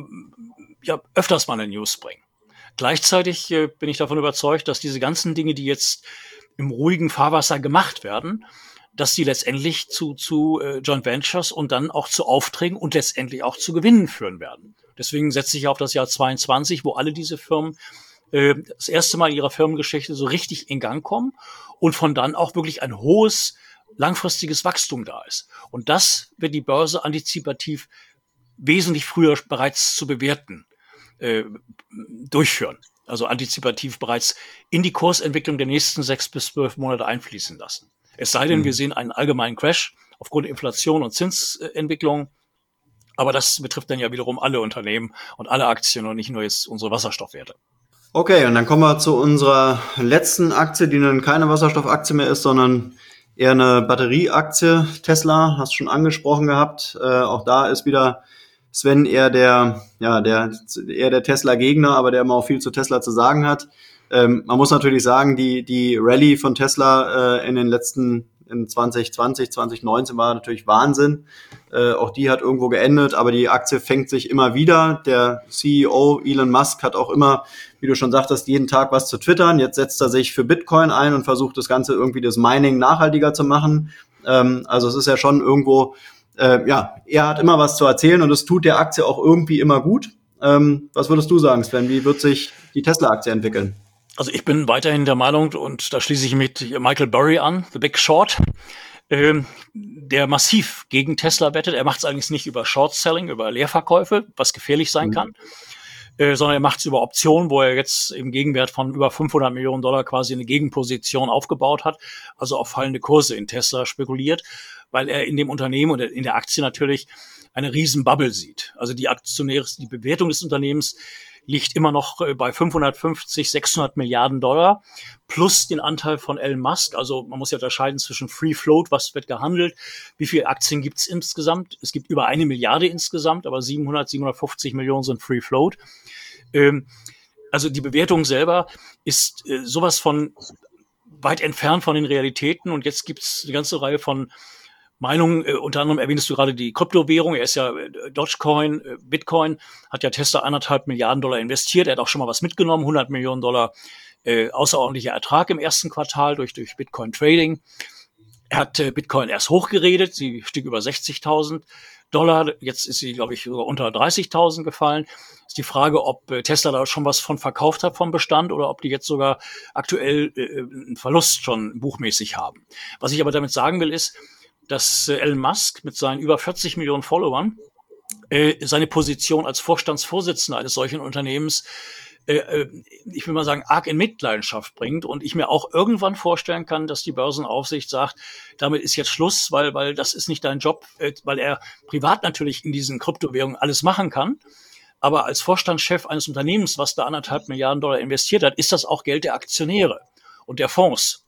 ja öfters mal eine News bringen. Gleichzeitig äh, bin ich davon überzeugt, dass diese ganzen Dinge, die jetzt im ruhigen Fahrwasser gemacht werden, dass die letztendlich zu zu äh, Joint Ventures und dann auch zu Aufträgen und letztendlich auch zu Gewinnen führen werden. Deswegen setze ich auf das Jahr zweiundzwanzig, wo alle diese Firmen äh, das erste Mal in ihrer Firmengeschichte so richtig in Gang kommen und von dann auch wirklich ein hohes langfristiges Wachstum da ist. Und das wird die Börse antizipativ wesentlich früher bereits zu bewerten äh, durchführen. Also antizipativ bereits in die Kursentwicklung der nächsten sechs bis zwölf Monate einfließen lassen. Es sei denn, mhm. wir sehen einen allgemeinen Crash aufgrund Inflation und Zinsentwicklung. Aber das betrifft dann ja wiederum alle Unternehmen und alle Aktien und nicht nur jetzt unsere Wasserstoffwerte. Okay, und dann kommen wir zu unserer letzten Aktie, die nun keine Wasserstoffaktie mehr ist, sondern eher eine Batterieaktie. Tesla, hast du schon angesprochen gehabt. Äh, auch da ist wieder Sven eher der, ja, der, eher der Tesla-Gegner, aber der immer auch viel zu Tesla zu sagen hat. Ähm, man muss natürlich sagen, die, die Rallye von Tesla äh, in den letzten in zwanzig zwanzig, zwanzig neunzehn war natürlich Wahnsinn. Äh, auch die hat irgendwo geendet, aber die Aktie fängt sich immer wieder. Der C E O Elon Musk hat auch immer, wie du schon sagtest, jeden Tag was zu twittern. Jetzt setzt er sich für Bitcoin ein und versucht das Ganze irgendwie das Mining nachhaltiger zu machen. Ähm, also es ist ja schon irgendwo, äh, ja, er hat immer was zu erzählen und es tut der Aktie auch irgendwie immer gut. Ähm, was würdest du sagen, Sven? Wie wird sich die Tesla-Aktie entwickeln? Also ich bin weiterhin der Meinung, und da schließe ich mit Michael Burry an, The Big Short, ähm, der massiv gegen Tesla wettet. Er macht es allerdings nicht über Short-Selling, über Leerverkäufe, was gefährlich sein mhm. kann, äh, sondern er macht es über Optionen, wo er jetzt im Gegenwert von über fünfhundert Millionen Dollar quasi eine Gegenposition aufgebaut hat, also auf fallende Kurse in Tesla spekuliert, weil er in dem Unternehmen und in der Aktie natürlich eine riesen Bubble sieht. Also die Aktionäre, die Bewertung des Unternehmens liegt immer noch bei fünfhundertfünfzig, sechshundert Milliarden Dollar plus den Anteil von Elon Musk. Also man muss ja unterscheiden zwischen Free Float, was wird gehandelt, wie viele Aktien gibt es insgesamt. Es gibt über eine Milliarde insgesamt, aber siebenhundert, siebenhundertfünfzig Millionen sind Free Float. Ähm, also die Bewertung selber ist äh, sowas von weit entfernt von den Realitäten. Und jetzt gibt es eine ganze Reihe von Meinung, äh, unter anderem erwähnst du gerade die Kryptowährung. Er ist ja äh, Dogecoin, äh, Bitcoin, hat ja Tesla eineinhalb Milliarden Dollar investiert. Er hat auch schon mal was mitgenommen, hundert Millionen Dollar äh, außerordentlicher Ertrag im ersten Quartal durch, durch Bitcoin Trading. Er hat äh, Bitcoin erst hochgeredet, sie stieg über sechzigtausend Dollar. Jetzt ist sie, glaube ich, sogar unter dreißigtausend gefallen. Ist die Frage, ob äh, Tesla da schon was von verkauft hat vom Bestand oder ob die jetzt sogar aktuell äh, einen Verlust schon buchmäßig haben. Was ich aber damit sagen will, ist, dass äh, Elon Musk mit seinen über vierzig Millionen Followern äh, seine Position als Vorstandsvorsitzender eines solchen Unternehmens, äh, ich will mal sagen, arg in Mitleidenschaft bringt und ich mir auch irgendwann vorstellen kann, dass die Börsenaufsicht sagt, damit ist jetzt Schluss, weil weil das ist nicht dein Job, äh, weil er privat natürlich in diesen Kryptowährungen alles machen kann. Aber als Vorstandschef eines Unternehmens, was da anderthalb Milliarden Dollar investiert hat, ist das auch Geld der Aktionäre und der Fonds.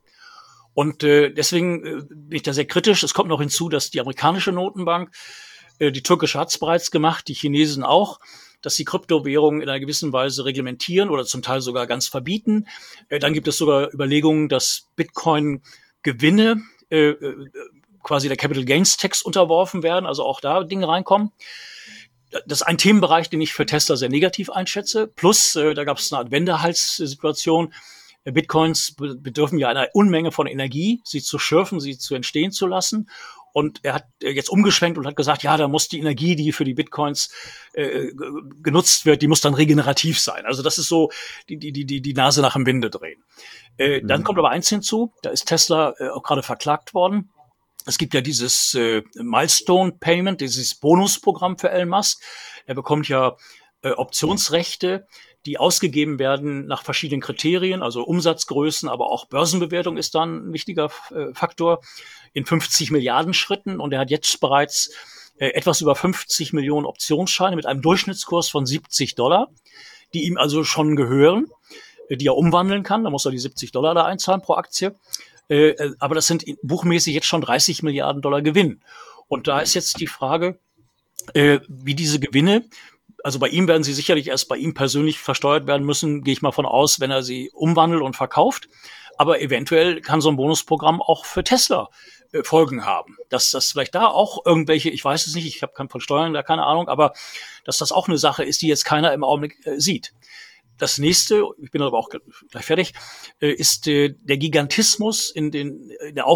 Und äh, deswegen äh, bin ich da sehr kritisch. Es kommt noch hinzu, dass die amerikanische Notenbank, äh, die türkische hat es bereits gemacht, die Chinesen auch, dass sie Kryptowährungen in einer gewissen Weise reglementieren oder zum Teil sogar ganz verbieten. Äh, dann gibt es sogar Überlegungen, dass Bitcoin-Gewinne äh, quasi der Capital Gains Tax unterworfen werden, also auch da Dinge reinkommen. Das ist ein Themenbereich, den ich für Tesla sehr negativ einschätze. Plus, äh, da gab es eine Art Wendehalssituation. Bitcoins bedürfen ja einer Unmenge von Energie, sie zu schürfen, sie zu entstehen zu lassen. Und er hat jetzt umgeschwenkt und hat gesagt, ja, da muss die Energie, die für die Bitcoins äh, genutzt wird, die muss dann regenerativ sein. Also das ist so die die die die Nase nach dem Winde drehen. Äh, mhm. Dann kommt aber eins hinzu, da ist Tesla äh, auch gerade verklagt worden. Es gibt ja dieses äh, Milestone Payment, dieses Bonusprogramm für Elon Musk. Er bekommt ja äh, Optionsrechte, die ausgegeben werden nach verschiedenen Kriterien, also Umsatzgrößen, aber auch Börsenbewertung ist dann ein wichtiger äh, Faktor, in fünfzig Milliarden Schritten. Und er hat jetzt bereits äh, etwas über fünfzig Millionen Optionsscheine mit einem Durchschnittskurs von siebzig Dollar, die ihm also schon gehören, äh, die er umwandeln kann. Da muss er die siebzig Dollar da einzahlen pro Aktie. Äh, äh, aber das sind buchmäßig jetzt schon dreißig Milliarden Dollar Gewinn. Und da ist jetzt die Frage, äh, wie diese Gewinne, also bei ihm werden sie sicherlich erst bei ihm persönlich versteuert werden müssen, gehe ich mal von aus, wenn er sie umwandelt und verkauft. Aber eventuell kann so ein Bonusprogramm auch für Tesla äh, Folgen haben. Dass das vielleicht da auch irgendwelche, ich weiß es nicht, ich habe kein von Steuern da keine Ahnung, aber dass das auch eine Sache ist, die jetzt keiner im Augenblick äh, sieht. Das nächste, ich bin aber auch gleich fertig, äh, ist äh, der Gigantismus in, den, in der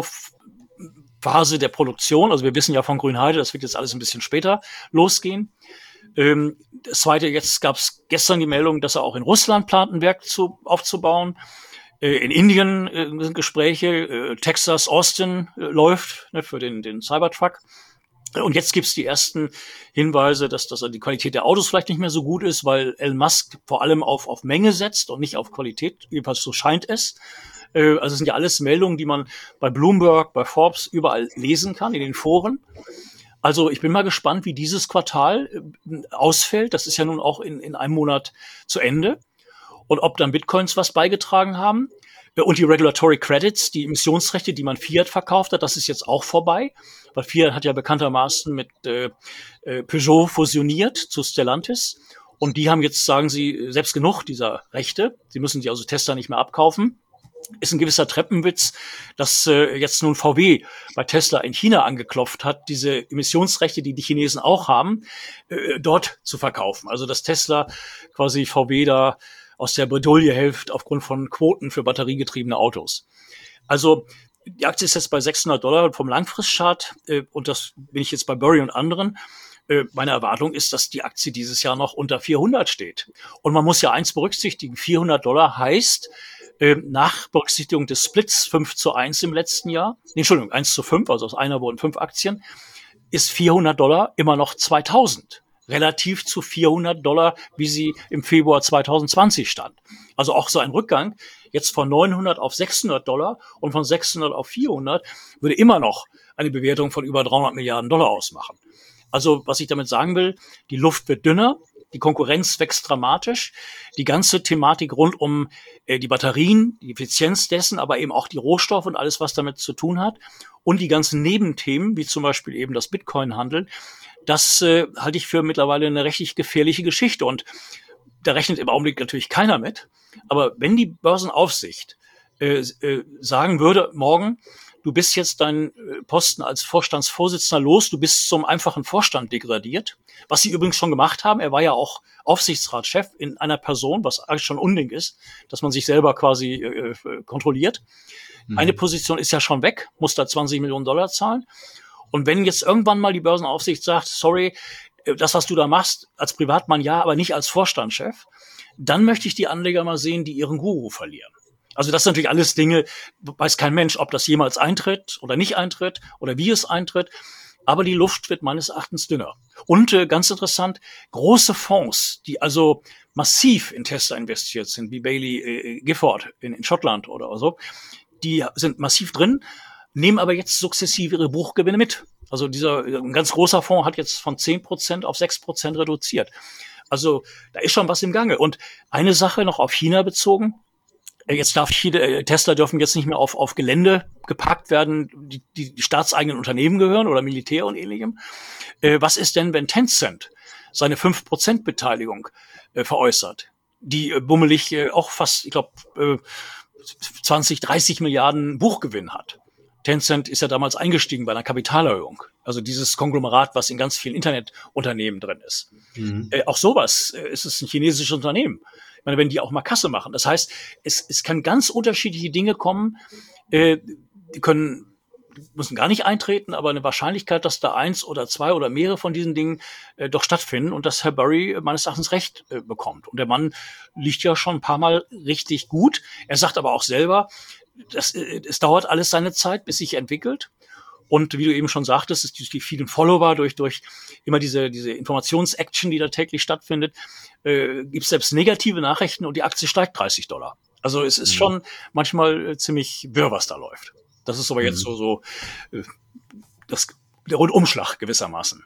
Aufbauphase der Produktion. Also wir wissen ja von Grünheide, das wird jetzt alles ein bisschen später losgehen. Ähm, das zweite, jetzt gab es gestern die Meldung, dass er auch in Russland plant, ein Werk zu, aufzubauen. Äh, in Indien äh, sind Gespräche, äh, Texas, Austin äh, läuft ne, für den, den Cybertruck. Und jetzt gibt es die ersten Hinweise, dass, dass die Qualität der Autos vielleicht nicht mehr so gut ist, weil Elon Musk vor allem auf, auf Menge setzt und nicht auf Qualität. Jedenfalls so scheint es. Äh, also es sind ja alles Meldungen, die man bei Bloomberg, bei Forbes überall lesen kann, in den Foren. Also ich bin mal gespannt, wie dieses Quartal äh, ausfällt. Das ist ja nun auch in, in einem Monat zu Ende. Und ob dann Bitcoins was beigetragen haben. Und die Regulatory Credits, die Emissionsrechte, die man Fiat verkauft hat, das ist jetzt auch vorbei. Weil Fiat hat ja bekanntermaßen mit äh, Peugeot fusioniert zu Stellantis. Und die haben jetzt, sagen sie, selbst genug dieser Rechte. Sie müssen die also Tesla nicht mehr abkaufen. ist ein gewisser Treppenwitz, dass äh, jetzt nun V W bei Tesla in China angeklopft hat, diese Emissionsrechte, die die Chinesen auch haben, äh, dort zu verkaufen. Also dass Tesla quasi V W da aus der Bredouille hilft aufgrund von Quoten für batteriegetriebene Autos. Also die Aktie ist jetzt bei sechshundert Dollar vom Langfristchart äh, und das bin ich jetzt bei Burry und anderen. Äh, meine Erwartung ist, dass die Aktie dieses Jahr noch unter vierhundert steht. Und man muss ja eins berücksichtigen, vierhundert Dollar heißt, äh, nach Berücksichtigung des Splits fünf zu eins im letzten Jahr, nee, Entschuldigung, eins zu fünf, also aus einer wurden fünf Aktien, ist vierhundert Dollar immer noch zweitausend. Relativ zu vierhundert Dollar, wie sie im Februar zweitausendzwanzig stand. Also auch so ein Rückgang, jetzt von neunhundert auf sechshundert Dollar und von sechshundert auf vierhundert, würde immer noch eine Bewertung von über dreihundert Milliarden Dollar ausmachen. Also was ich damit sagen will, die Luft wird dünner, die Konkurrenz wächst dramatisch, die ganze Thematik rund um äh, die Batterien, die Effizienz dessen, aber eben auch die Rohstoffe und alles, was damit zu tun hat und die ganzen Nebenthemen, wie zum Beispiel eben das Bitcoin-Handel, das äh, halte ich für mittlerweile eine richtig gefährliche Geschichte und da rechnet im Augenblick natürlich keiner mit. Aber wenn die Börsenaufsicht äh, äh, sagen würde, morgen, du bist jetzt deinen Posten als Vorstandsvorsitzender los, du bist zum einfachen Vorstand degradiert, was sie übrigens schon gemacht haben. Er war ja auch Aufsichtsratschef in einer Person, was eigentlich schon Unding ist, dass man sich selber quasi äh, kontrolliert. Mhm. Eine Position ist ja schon weg, muss da zwanzig Millionen Dollar zahlen. Und wenn jetzt irgendwann mal die Börsenaufsicht sagt, sorry, das, was du da machst, als Privatmann ja, aber nicht als Vorstandschef, dann möchte ich die Anleger mal sehen, die ihren Guru verlieren. Also das sind natürlich alles Dinge, weiß kein Mensch, ob das jemals eintritt oder nicht eintritt oder wie es eintritt. Aber die Luft wird meines Erachtens dünner. Und äh, ganz interessant, große Fonds, die also massiv in Tesla investiert sind, wie Bailey äh, Gifford in, in Schottland oder so, die sind massiv drin, nehmen aber jetzt sukzessive ihre Buchgewinne mit. Also dieser ein ganz großer Fonds hat jetzt von zehn Prozent auf sechs Prozent reduziert. Also da ist schon was im Gange. Und eine Sache noch auf China bezogen. Jetzt darf China, Tesla dürfen jetzt nicht mehr auf, auf Gelände geparkt werden, die, die, die staatseigenen Unternehmen gehören oder Militär und ähnlichem. Äh, was ist denn, wenn Tencent seine fünf Prozent Beteiligung äh, veräußert? Die äh, bummelig äh, auch fast, ich glaube, äh, zwanzig, dreißig Milliarden Buchgewinn hat. Tencent ist ja damals eingestiegen bei einer Kapitalerhöhung. Also dieses Konglomerat, was in ganz vielen Internetunternehmen drin ist. Mhm. Äh, auch sowas äh, ist es ein chinesisches Unternehmen. Ich meine, wenn die auch mal Kasse machen. Das heißt, es, es kann ganz unterschiedliche Dinge kommen. Äh, die können, müssen gar nicht eintreten, aber eine Wahrscheinlichkeit, dass da eins oder zwei oder mehrere von diesen Dingen äh, doch stattfinden und dass Herr Burry äh, meines Erachtens recht äh, bekommt. Und der Mann liegt ja schon ein paar Mal richtig gut. Er sagt aber auch selber, das, äh, es dauert alles seine Zeit, bis sich entwickelt. Und wie du eben schon sagtest, ist durch die vielen Follower, durch durch immer diese diese Informations-Action, die da täglich stattfindet, äh, gibt es selbst negative Nachrichten und die Aktie steigt dreißig Dollar. Also es ist mhm. schon manchmal äh, ziemlich wirr, was da läuft. Das ist aber mhm. jetzt so so äh, das, der Rundumschlag gewissermaßen.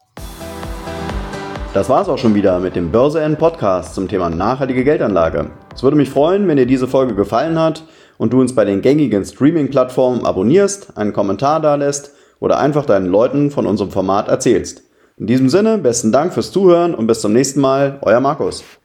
Das war's auch schon wieder mit dem Börse N Podcast zum Thema nachhaltige Geldanlage. Es würde mich freuen, wenn dir diese Folge gefallen hat und du uns bei den gängigen Streaming-Plattformen abonnierst, einen Kommentar dalässt oder einfach deinen Leuten von unserem Format erzählst. In diesem Sinne, besten Dank fürs Zuhören und bis zum nächsten Mal, euer Markus.